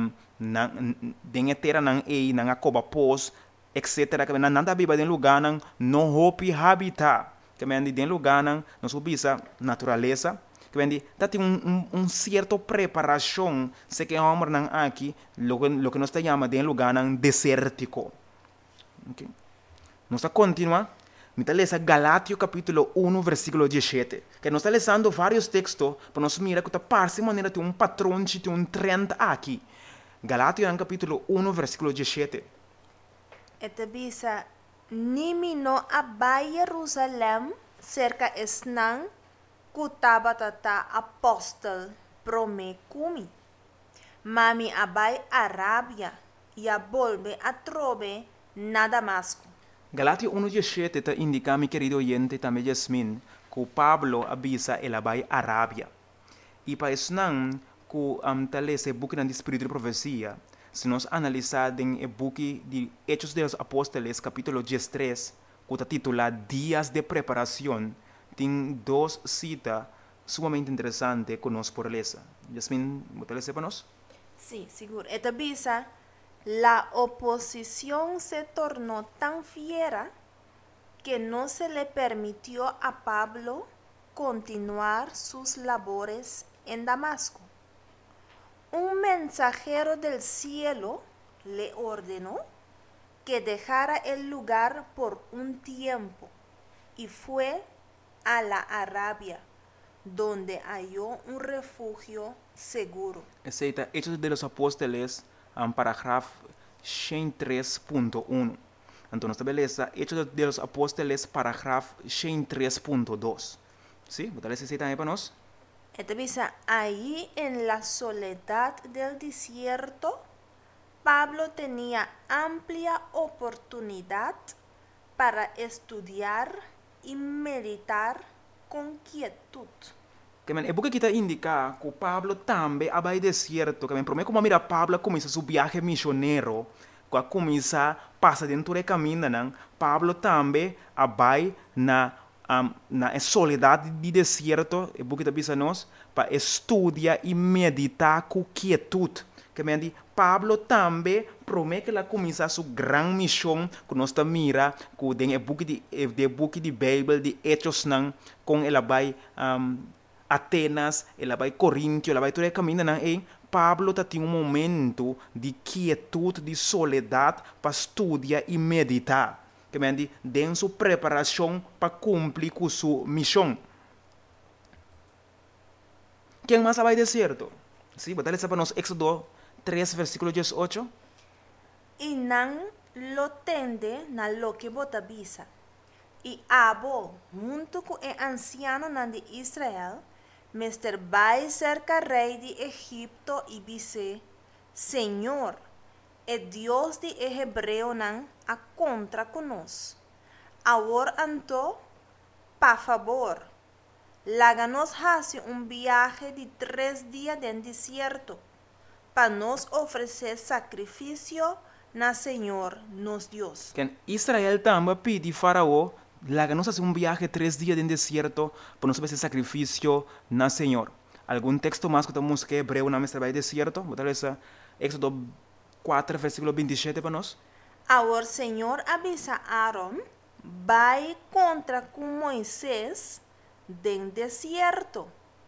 em terra não é na coba pós, etc. Que nada viva em lugar não hope habitar. Que em lugar não subisa natureza. Que tem uma certa preparação, se que homem não aqui, lo que nós chamamos de lugar desértico. Okay? Nós continuamos. Me está lendo Galátios capítulo 1, versículo 17. Que nós está lendo vários textos, para nós mirar que está parece maneira de um patrão, de um trend aqui. Galátios capítulo 1, versículo 17. Esta bisa, nimi no abay Jerusalem, cerca esnan, Kutabatata apóstol promekumi. Mami abai Arabia ya volve a trove na Damasco. Galatia 1:17 está indica, mi querido oyente, también Yasmin, que Pablo avisa el abai Arabia. Y para eso, que tal ese book de Espíritu de Profecía, si nos analizamos en el book de Hechos de los Apóstoles, capítulo 13, que está titulado Días de Preparación, tiene dos citas sumamente interesantes que nos por esa. Yasmin, ¿me sepanos? Sí, seguro. Esta visa, la oposición se tornó tan fiera que no se le permitió a Pablo continuar sus labores en Damasco. Un mensajero del cielo le ordenó que dejara el lugar por un tiempo y fue a la Arabia, donde halló un refugio seguro. Ese está Hechos de los Apóstoles, parágrafo 3.1. Entonces, beleza, Hechos de los Apóstoles, parágrafo 3.2. ¿Sí? ¿Botar ese cita ahí para nos? Esta visa, ahí en la soledad del desierto, Pablo tenía amplia oportunidad para estudiar y meditar con quietud. Que men, é porque kita indica que Pablo também abai desierto, que men, promete como mira Pablo começa seu viaje missioneiro, que começa passa dentro do caminho, nan, Pablo também abai na soledade de deserto, é porque tá bisa nós, para estudar e meditar com quietude. Que men, Pablo também promete que ela começa sua grande missão, que nós tá mira, que tem o book de Bíblia, de Hechos, nan, com ela vai Atenas, ela vai Coríntio, ela vai todo caminho, e Pablo tinha momento de quietude, de soledade para estudar e meditar. Que me den sua preparação para cumprir com sua missão. Quem mais vai deserto? Sim, botar essa para nós, Éxodo 3, versículo 18. Y nan lo tende na lo que bota bisa. Y abo, junto con el anciano nan de Israel, Mr. vai cerca rey de Egipto y dice, Señor, el Dios de Hebreo nan a contra con nos. Ahora anto, pa favor, láganos hace un viaje de 3 días en desierto, para nos ofrecer sacrificio na Señor, nos Dios. Que Israel também pede Faraó, láganos hacer un viaje 3 días en desierto, para nos ofrecer sacrificio na Señor. ¿Algún texto más que tenemos que hebreo na mestra vai desierto? Botar essa Éxodo 4, versículo 27 para nós. Ahora Señor avisa a Aarón, vai contra con Moisés den desierto.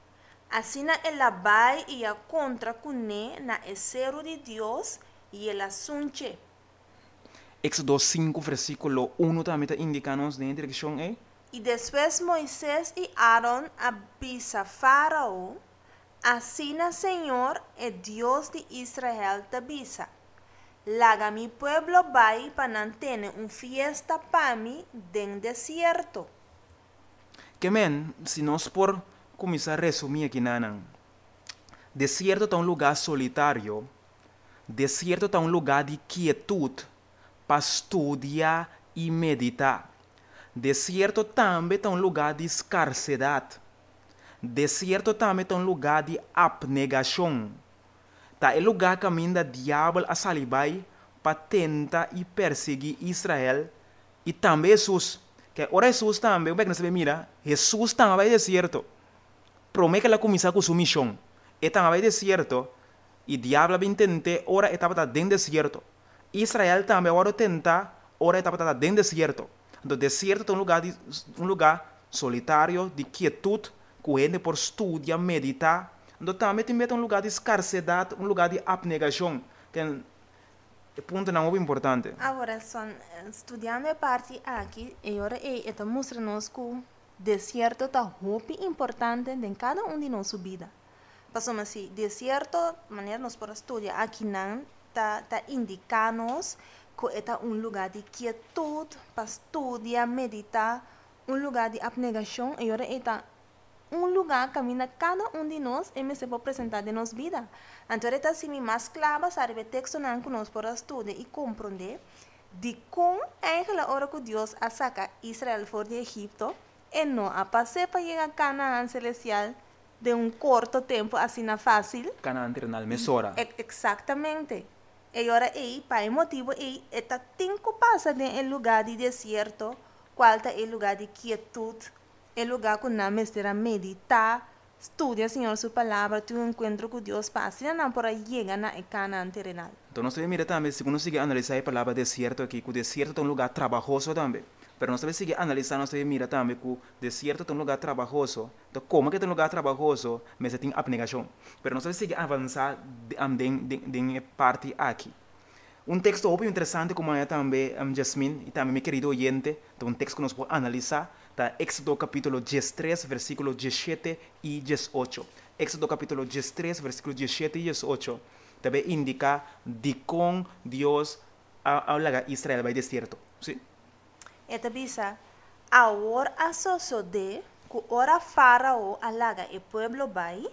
Así na ela vai y a contra con na esero de Dios y el asunche. Éxodo 5, versículo 1 también está indicando de dirección. Y después Moisés y Aarón avisa a Faraón, así na Señor, el Dios de Israel te avisa. Laga mi pueblo vai para tener un fiesta para mí den desierto. Que men, si nós por começar a resumir aqui, nanan, desierto está um lugar solitário, desierto está um lugar de quietude para estudar e meditar. Desierto também está um lugar de escassez. Desierto também está um lugar de abnegação. Está o lugar que o diabo a salibai para tentar e perseguir Israel e também Jesus. Que ora Jesus também, o que você mira, Jesus também vai desierto. Promete que ela começar com sua missão. E também vai desierto. E o diabo vai tentar, ora estava dentro do desierto. Israel também agora tenta, ora estava dentro do desierto. Então, desierto é um lugar solitário, de quietude, que gente por estudar, meditar. Então, também tem um lugar de escassez, um lugar de abnegação. Que é ponto não muito importante. Agora, estudando a parte aqui, e agora está mostrando que o deserto está muito importante em cada um de nossa vida. Passamos assim, deserto, maneira nós podemos estudar aqui não, está indicando-nos que é um lugar de quietude para estudar, meditar, um lugar de abnegação, e agora está un lugar camina cada uno de nós e me se puede presentar de nos vida. Entonces, está assim, mais clave, sabe, o texto não que nós por estudar e compreender de como eigenlijk hora que Deus a saca Israel fora de Egipto e não a passar para chegar a Canaã celestial de um curto tempo, assim na fácil. Canaã terrenal, mesora. Exactamente. E agora aí, para motivo aí, está cinco passa de um lugar de deserto, qual é o lugar de quietude, o lugar que não mestra meditar, estudia, Senhor, sua palavra, tu encontro com Deus fácil, não para chegar na Canaã terrenal. Então, nós mira também, se nós seguir analisar a palavra deserto aqui, que o deserto é um lugar trabalhoso também. Pero nós também seguir analisar, nós mira também que o deserto é um lugar trabalhoso. Então, como que é um lugar trabalhoso, mas tem abnegação. Pero nós também seguir avançar em parte aqui. Um texto muito interessante, como é também Jasmine, e também meu querido oyente, então um texto que nós podemos analisar, está Éxodo capítulo 13, versículo 17 e 18. Éxodo capítulo 13, versículo 17 e 18. Também indica de como Deus habla a Israel vai deserto. Sim? Eta bisa, agora a sucede que ora Faraó alaga o pueblo vai,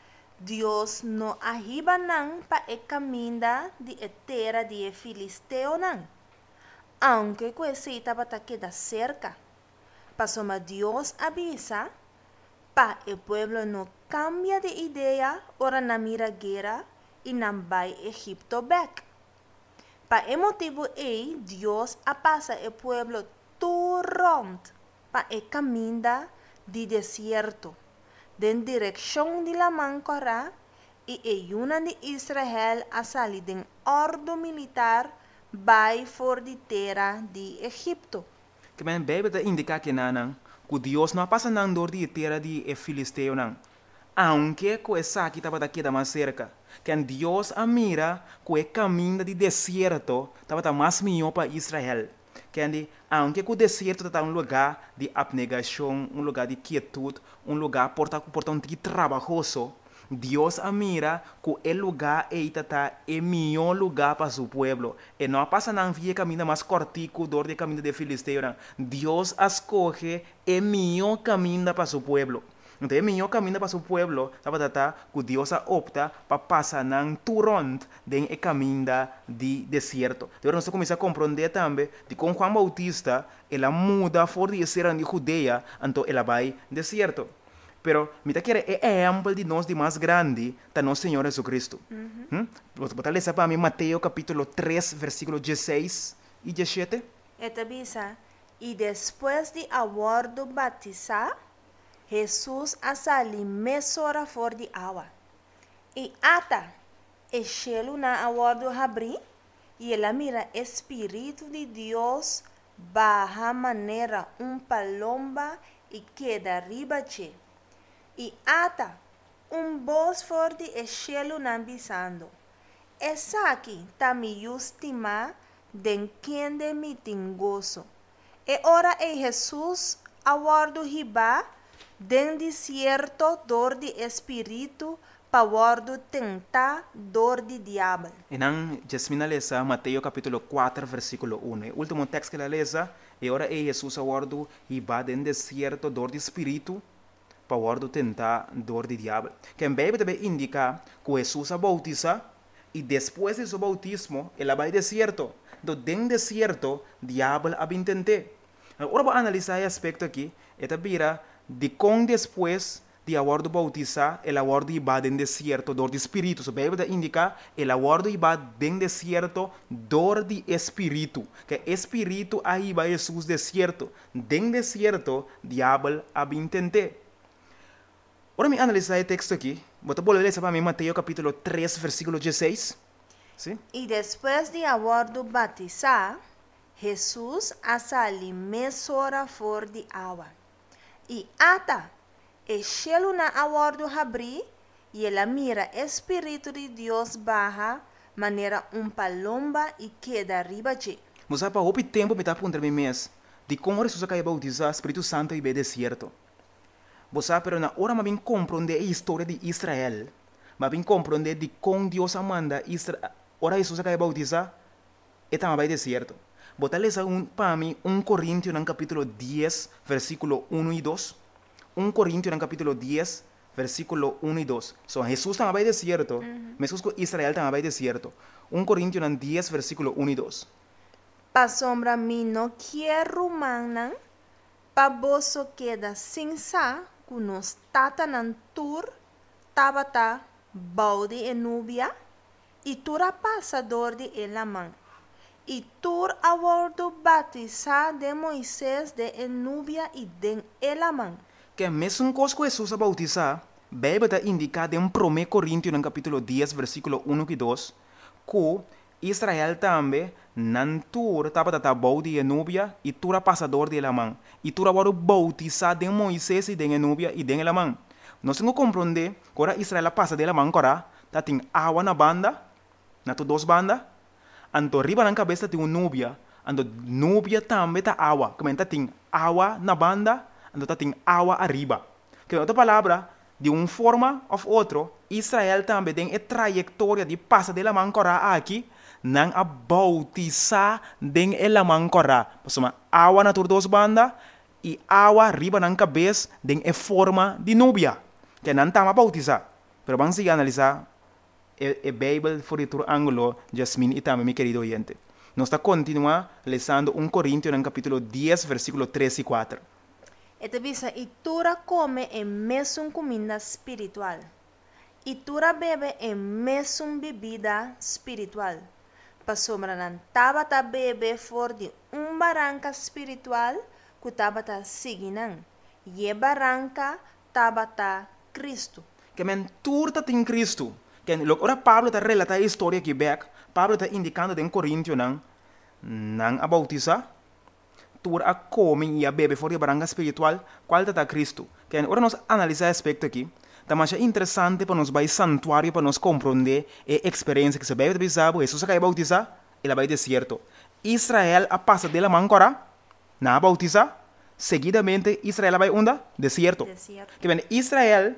Deus não arriba não para o caminho de terra de Filisteu não. Aunque que estava queda cerca, passou mas Deus avisa para o pueblo não cambia de ideia ora na mira guerra e não vai Egipto back. Para o motivo é Deus a passa o pueblo turrond para o caminho de deserto. Den direção de la mancora e ayuna de Israel a salir den ordo militar vai for de terra de Egipto. Que men Bíblia indica que nanang, que Deus não passa nang dor de terra de Filisteu nang. Aunque que essa aqui estava daqui da mais cerca, que Deus a mira que o caminho de deserto estava mais melhor para Israel. Que aunque o deserto está um lugar de abnegação, um lugar de quietude, um lugar portanto trabalhoso, Deus a mira que o lugar está o melhor lugar para seu povo. E não passa não via caminho mais cortico do caminho de Filisteu. Deus escolhe o melhor caminho para seu povo. Então, o melhor caminho para seu povo é que Deus opta para passar num turont do caminho de deserto. Então, nós começamos a compreender também de como Juan Bautista ela muda fora de ser de Judeia, então ela vai deserto. Pero, me quer exemplo de nós de mais grande, da nosso Senhor Jesus Vou botar ler para mim Mateus capítulo 3, versículo 16 e 17. Eta bisa, e depois de abordo batizar, Jesus a salir mesora fora de água. E ata, o cielo na abordo abrir, e ela mira Espírito de Deus baja maneira palomba e queda ribache. E ata, voz forte e cielo na bisando. Essa aqui tá me justima den quem de mi tingoso. E ora é Jesus abordo riba, den desierto dor de espírito, pawardo tenta dor de diabo. E não, Jasmina lesa Mateus capítulo 4, versículo 1. O último texto que ela lesa, e ora é Jesus abordo riba, den desierto dor de espírito, pawardo tenta dor de diabo. Que em Bíblia também indica que Jesus a bautiza, e depois de seu bautismo, ela vai deserto. Então, den desierto, diabo a intente. Agora vou analisar esse aspecto aqui, e vira de como depois de aguardo bautizar, el aguardo iba en desierto, dor de espíritu. So, Bíblia indica, el aguardo iba en desierto, dor de espíritu. Que espíritu ahí va Jesús desierto. Den desierto, diabo intenté. Ahora me analisar el texto aquí. Vou volver para mí Mateus capítulo 3, versículo 16. ¿Sí? E depois de abordo batizar, Jesus a salir mesora fora de água. E ata, o cielo na abordo abrir, e ela mira Espírito de Deus baja, maneira palomba e queda riba de. Mas para o tempo me está apontando mim mesmo, de como Jesus acaba de bautizar, Espírito Santo e bem desierto. Você pero na hora me compreender a história de Israel, me compreender de como Deus manda Israel, ora Jesus acaba de bautizar, e também desierto. Botar para mim 1 Coríntios no capítulo 10, versículo 1 e 2. 1 Corintios en capítulo 10, versículo 1 y 2. So, Jesús estaba en desierto, Jesús con Israel estaba en desierto. 1 Corintios en 10, versículo 1 y 2. Pa sombra mi no quiero manan, pa boso queda sin sa, kunos tatanan tur, tabata, baudi enubia, y tura pasador de elaman. Y tur abordo batiza de Moisés de enubia y de elaman. Que mesmo cosco Jesús a bautizar, Bíblia está indicada em 1 Coríntios, no capítulo 10, versículo 1 e 2, que Israel também, nantur, estava a baudi enubia e tura passador de Elamã. E tura agora bautizar de Moisés e de enubia e de Elamã. Nós temos que compreender que agora Israel passa de Elamã, agora, tá tem água na banda, na duas bandas, anto riba na cabeça tem nubia, anto nubia também tá água, que tá tem água na banda, anto tá tem água arriba. Que outra palavra, de uma forma ou outra, Israel também tem a trajetória de passar de Elamã agora aqui, nang a bautizar den Elamã agora. Passamos água na duas bandas e água riba na cabeça den a forma de nubia, que não tá a bautizar. Pero vamos a analisar a Bíblia por outro ângulo, Jasmine e também, meu querido oyente. Nós está continuando lendo 1 Coríntios, no capítulo 10, versículo 3 e 4. Esta visa, y tura come en mesum comida espiritual, y tura bebe en mesum bebida espiritual. Pasombra tabata bebe for de barranca espiritual, que tabata siginan, y barranca tabata Cristo. Que menturta tem Cristo. Que agora Pablo está relatando a história aqui back. Pablo está indicando em Coríntios não a bautizar, tur a come e a bebe fora de baranga espiritual, qual está Cristo. Que agora nós analisar aspecto aqui, está mais interessante para nós vai santuário para nós compreender a experiência que se bebe de sabe, Jesus acaba de bautizar, ele vai desierto. Israel a passa dela mancora, na bautizar, seguidamente Israel vai onde? Desierto. Que bem, Israel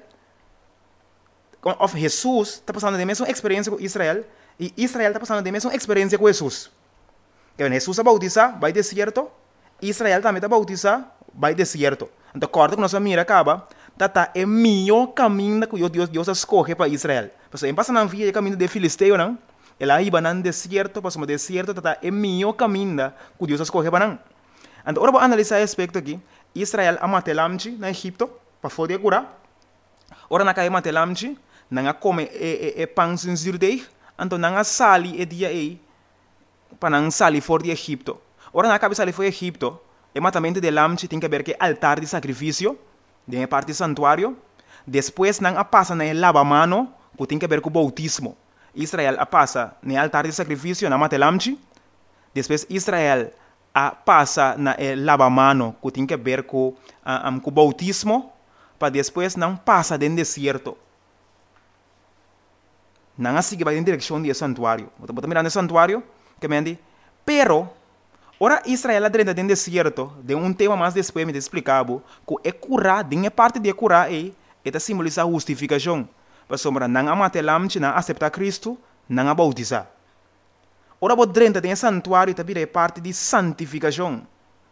of Jesus está passando a mesma experiência com Israel e Israel está passando a mesma experiência com Jesus. Que Jesus a bautizar, vai desierto, Israel também está a bautizar, vai desierto. Então, corta que nossa mira acaba, tá é melhor caminho que Deus escolhe para Israel. Porque em passando na vida caminho de Filisteu, não? Ela iba no desierto, passamos desierto, tá é melhor caminho que Deus escolhe para não. Então, agora vou analisar esse aspecto aqui. Israel a matelamchi na Egipto, para poder curar. Ora na caia matelamchi, não come pão sem zirdeig, então não sali dia aí para não sair fora de Egipto. Ora na cabeça ali foi Egipto, o matamento de lamchi tem que ver que altar de sacrifício, de parte do santuário. Depois não passa na lavamano, que tem que ver com o bautismo. Israel passa no altar de sacrifício, na mata lamchi. Depois Israel passa na lavamano, que tem que ver com o bautismo, para depois não passa dentro do deserto. Não assim que vai em direção do santuário. Você mirar no santuário, que me diz, pero, ora Israel dentro do deserto, de um tema mais depois me explicava, que é curar, de parte de curar é simbolizar a justificação. Para sombra, não amate lamchi, não aceitar Cristo, não a bautizar. Ora, dentro do santuário, também é parte de santificação.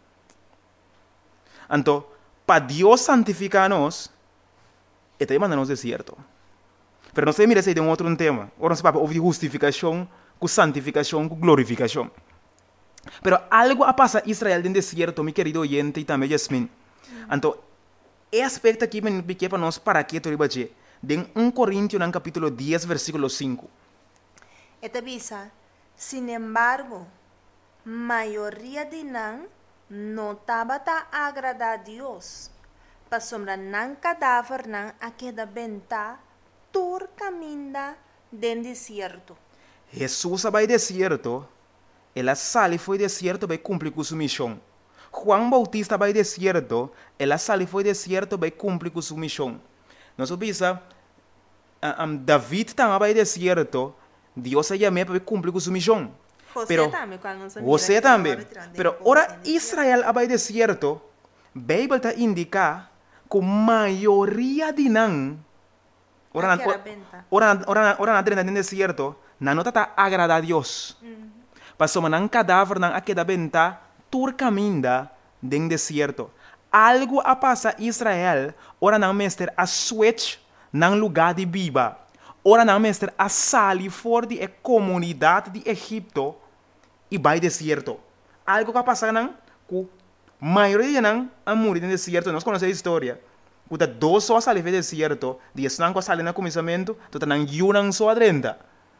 Então, para Deus santificar-nos, é também mandar-nos deserto. Pero não sei mira se de um outro tema. Ora, nós vamos ouvir justificação, com santificação, com glorificação. Pero algo a passa Israel dentro do deserto, meu querido oyente e também Jasmine. Então, é aspecto aqui que para nós para que tu ribaje. De 1 Coríntios, no capítulo 10, versículo 5. Esta visa, sin embargo, mayoría de nan no tabata agrada a Dios. Pasombra nan cadáver nan a queda benta tur caminda den desierto. Jesus vai desierto, ela sale foi desierto vai cumprir com sua missão. Juan Bautista vai desierto, ela sale foi desierto vai cumprir com sua missão. Nós obisa, David também vai desierto, Deus a chamou para cumprir com sua missão. José também. Pero ora Israel vai desierto, a Bíblia está indica que a maioria de não, ora na dentro do deserto, não está agrada a Deus. Passou num cadáver não a queda benta tur caminda dentro do deserto. algo a passar Israel, ora não mestre a switch nang lugar de biba. Ora não mestre a sair fora de comunidade de Egipto e vai deserto. Algo que passa nang ku maioria nang a morir no deserto. Nós conhecemos a história. Quando dois só saem do deserto, de nang ko saem no começamento, tu nang yunang só adrenta.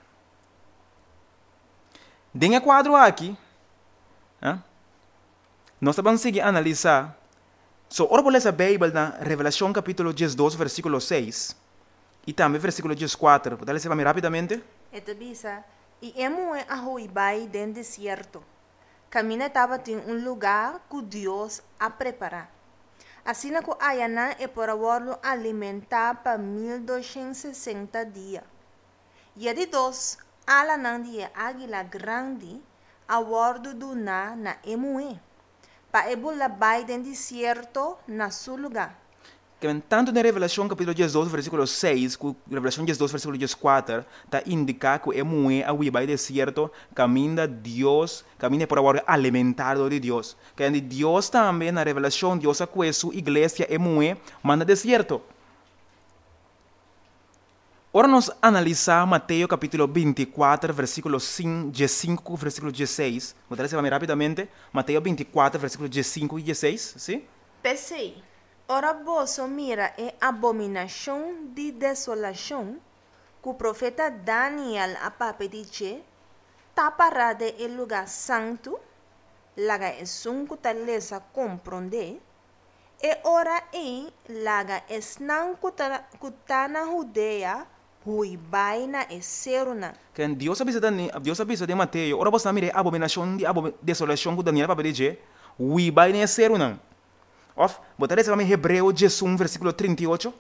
Denha quadro aqui, nós vamos seguir a analisar. Ora vou ler a Bíblia na Revelação capítulo 12, versículo 6. E também versículo 14. Vou ler para rapidamente. Esta bisa, e emo a huibai den desierto. Camina estava em lugar que Deus a preparar. Assim que Ayana é para o alimentar para 1260 dias. E de dois, ala não dia águila grande, a bordo do na emoe. Para ebola bai den desierto na seu lugar. Tanto na Revelação capítulo 12, versículo 6, com Revelação 12, versículo 14, está indicar que é muito a wibai deserto, caminha Deus, caminha para o alimentado de Deus. Que Deus também, na Revelação, Deus a sua igreja é muito, manda deserto. Ora nós analisar Mateus capítulo 24, versículo 5, versículo 16. Vou trazer rapidamente. Mateus 24, versículo 5 e 16, sim? Pensei. Ora vos mira abominação de desolação que o profeta Daniel a pape dice tapará de el lugar santo, laga é sunco talesa compreender, e ora laga esnan kutana Judea hui baina e seruna. Que Deus avisa de Mateus, ora você mira abominação de desolação que Daniel pape dice, hui baina e seruna. Botar esse nome Hebreu 11, versículo 38.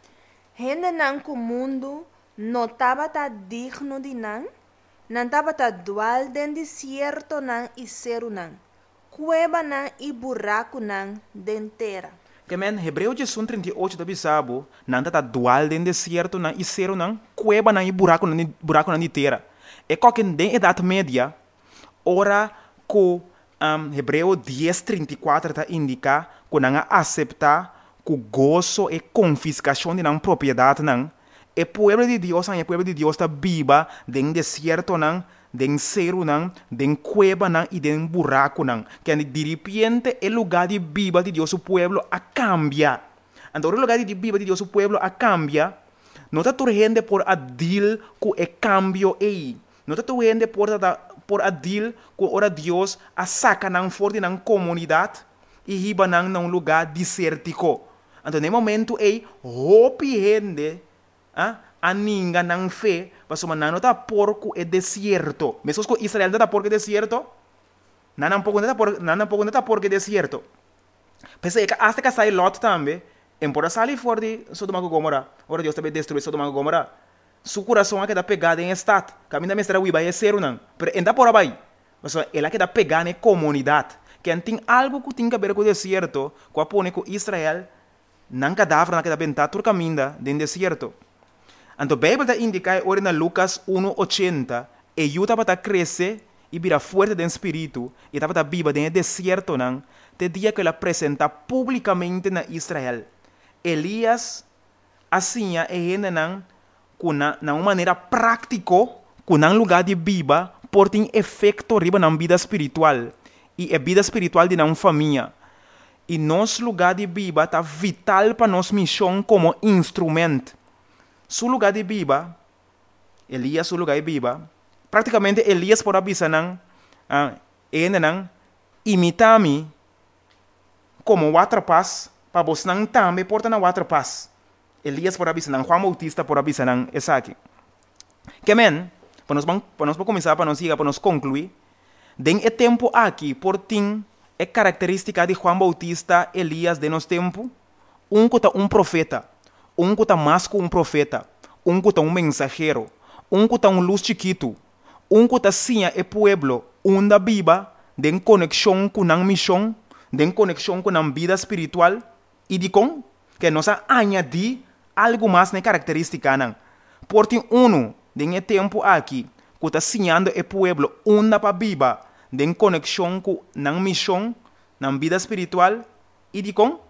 Gente não que o mundo não estava digno de não estava dual den desierto não e ser não, cueva não e buraco não dentera. Que Hebreu 11, 38 da bisabo, não está dual den desierto não e ser não, cueva não e buraco não inteira. É que na Idade Média, ora que Hebreu 10, 34 está indicar que não aceitar que o gozo e confiscação de uma propriedade não. E o povo de Deus está viva dentro deserto não, dentro cero não, dentro cueva não e dentro buraco não. Que de repente o lugar de viva de Deus o povo a cambia. Então o lugar de viva de Deus o povo a cambia. Não está torrendo por adil com o cambio aí. Não está torrendo por adil que ora Deus a saca não fora de uma comunidade e riba num lugar desértico. Então, no momento, hope gente a ninguém não fé, mas não está porco é deserto. Mesmo que Israel não está porco é deserto, não está porco é deserto. Pensei que até que sai Lot também, embora sair fora de Sodoma e Gomorra, ora Deus também destruiu Sodoma e Gomorra. Seu coração aqui está pegado em estado. Caminho da mestra Wiba é ser não. Mas ainda por aí. Mas ela aqui está pegado em comunidade. Que tem algo que tem a ver com o deserto, que põe com Israel, não cadáver não que está bentado por caminho dentro do deserto. Então a Bíblia está indica ora na Lucas 1:80, e eu estava a crescer e vira forte do espírito, e estava a viva dentro do deserto não, até dia que ela apresenta publicamente na Israel. Elias assim é ainda não na uma maneira prática, com um lugar de viva, por ter efeito riba na vida espiritual. E a vida espiritual de uma família. E nosso lugar de viva está vital para nossa missão como instrumento. Seu lugar de viva, Elias, seu lugar de viva, praticamente Elias por avisar não, imitar-me como waterpass, para você não também porta na waterpass. Elias por avisar não, Juan Bautista por avisar não, essa aqui. Que men, para nós começar, para nós concluir, den o tempo aqui, por tim, é característica de Juan Bautista, Elias de nosso tempo, um profeta, que está mais que um profeta, que está um mensageiro, que está luz chiquito, que está sim é pueblo, da Bíblia, tem conexão com a missão, tem conexão com a vida espiritual, e de com que nós añadir algo mais na característica não. Porém, tem o tempo aqui, que está ensinando o pueblo, da Bíblia, tem conexão com a missão, na vida espiritual, e de com.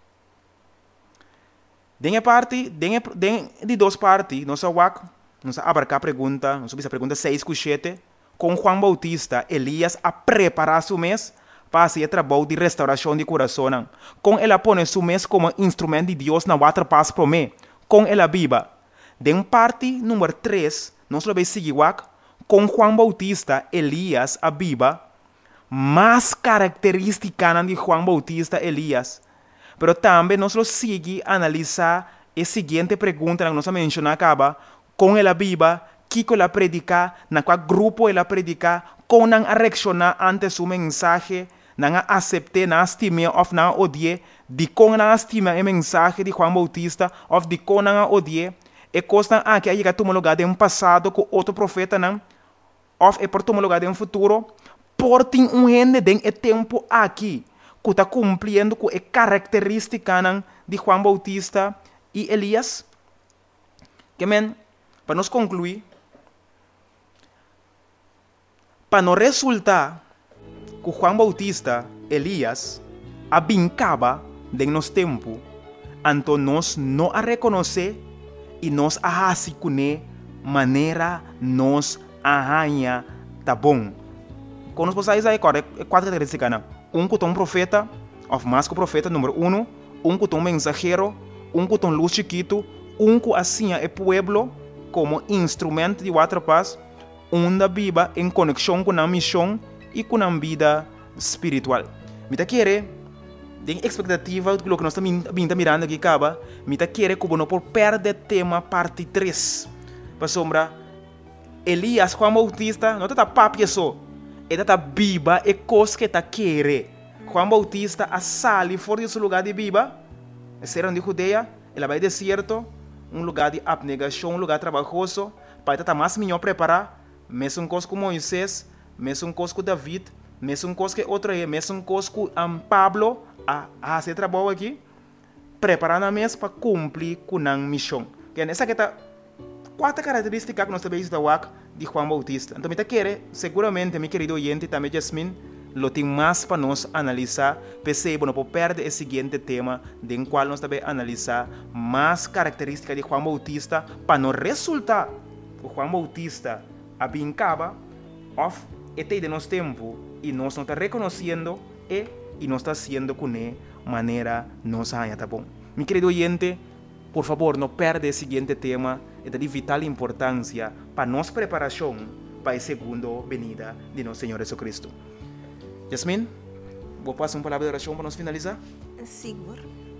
Den de duas partes, nós abarcar a pergunta, nós a pergunta 6 com 7, com Juan Bautista, Elias a preparar seu mês para fazer trabalho de restauração de coração. Com ela põe seu mês como instrumento de Deus na outra paz para mim. Com ela viva. Den parte número 3, nós vamos seguir com Juan Bautista, Elias a viva, mais característica de Juan Bautista, Elias. Pero também nós seguimos analisar a seguinte pergunta que nós mencionamos, com ela viva, que ela predica, na qual grupo ela predica, com não reaccionar ante seu mensagem, não aceitar, não estimar ou não odiar, de com não estimar o mensagem de Juan Bautista, ou de com não odiar, e costa que aí tomar lugar de um passado com outro profeta, não, ou é por tomar lugar de um futuro, por ter gente de tempo aqui, que está cumprindo com a característica de Juan Bautista e Elias. Que para nós concluir, para não resultar que Juan Bautista, Elias, abincava de nosso tempo, então nós não a reconhecer e nós a assistir maneira nós arranha tá bom. Quando nós passamos aí, quatro características. Que é um profeta, ou mais que o profeta, número 1. Que é um mensageiro. Que é um luz chiquito. Que assim é pueblo como instrumento de outra paz. Da Bíblia em conexão com a missão e com a vida espiritual. Me quer tem expectativa do que nós estamos mirando aqui, me quer que não por perder tema parte 3. Para sombra, Elias, Juan Bautista, não está papo só. Ele está Bíblia e coisa que está querer. Juan Bautista a sali fora de seu lugar de Bíblia. Serão de Judeia, ele vai deserto, lugar de abnegação, lugar trabalhoso, para estar mais melhor preparar. Mesmo coisa com Moisés, mesmo coisa com David, mesmo coisa que outro é, mesmo coisa com Pablo, a fazer trabalho aqui, preparar na mesa para cumprir com a missão. Essa que está 4 características que nós sabemos de Juan Bautista. Então, me quer, seguramente, meu querido oyente, também Jasmine, lo tem mais para nós analisar, pensei, não pode perder o seguinte tema, de qual nós também analisar mais características de Juan Bautista, para não resultar que Juan Bautista abincava, of este de nosso tempo, e nós não está reconhecendo e não está sendo com a maneira nós tá bom. Meu querido oyente, por favor, não perda o seguinte tema, é de vital importância para nossa preparação para a segunda venida de nosso Senhor Jesus Cristo. Jasmine, vou passar uma palavra de oração para nós finalizar? Seguro.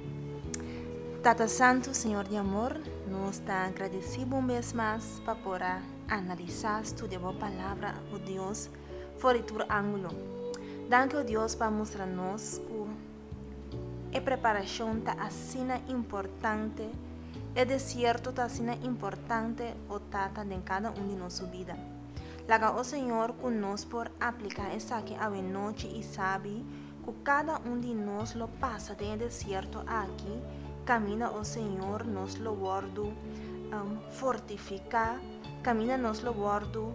Tata Santo, Senhor de amor, nós estamos agradecidos vez mais para poder analisar, estudar a palavra de Deus fora de ângulo. Danke a Deus para mostrar-nos que a preparação está assim importante, o deserto está assim importante o tata em cada de nossa vida. Laga o Senhor conosco por aplicar isso aqui a noite e sabe que cada de nós lo passa de deserto aqui, camina o Senhor, nos lo guardo fortificar, camina nos lo guardo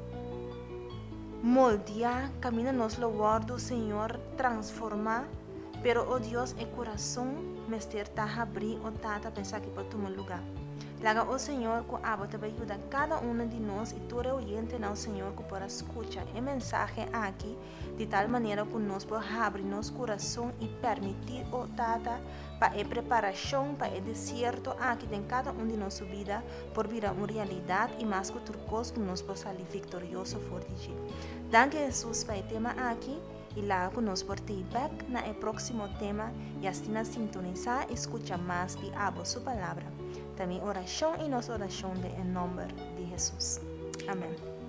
moldear, camina nos lo guardo, Senhor, transformar, pero o Deus é coração, mestre tá abrir o tata pensar que pode tomar lugar. Laga o Senhor que aba te ajuda cada de nós e tu oyente não Senhor que para escuchar a mensagem aqui de tal maneira que nós podemos abrir nosso coração e permitir o tata para a preparação para o deserto aqui em cada de nossa vida por virar uma realidade e mais que outra coisa que nós possamos sair vitorioso fora de ti. Danke Jesus para o tema aqui e lá conosco por ti back na o próximo tema e assim na sintonizar e escuchar mais de abo sua palavra. Também oração e nossa oração em nome de Jesus. Amém.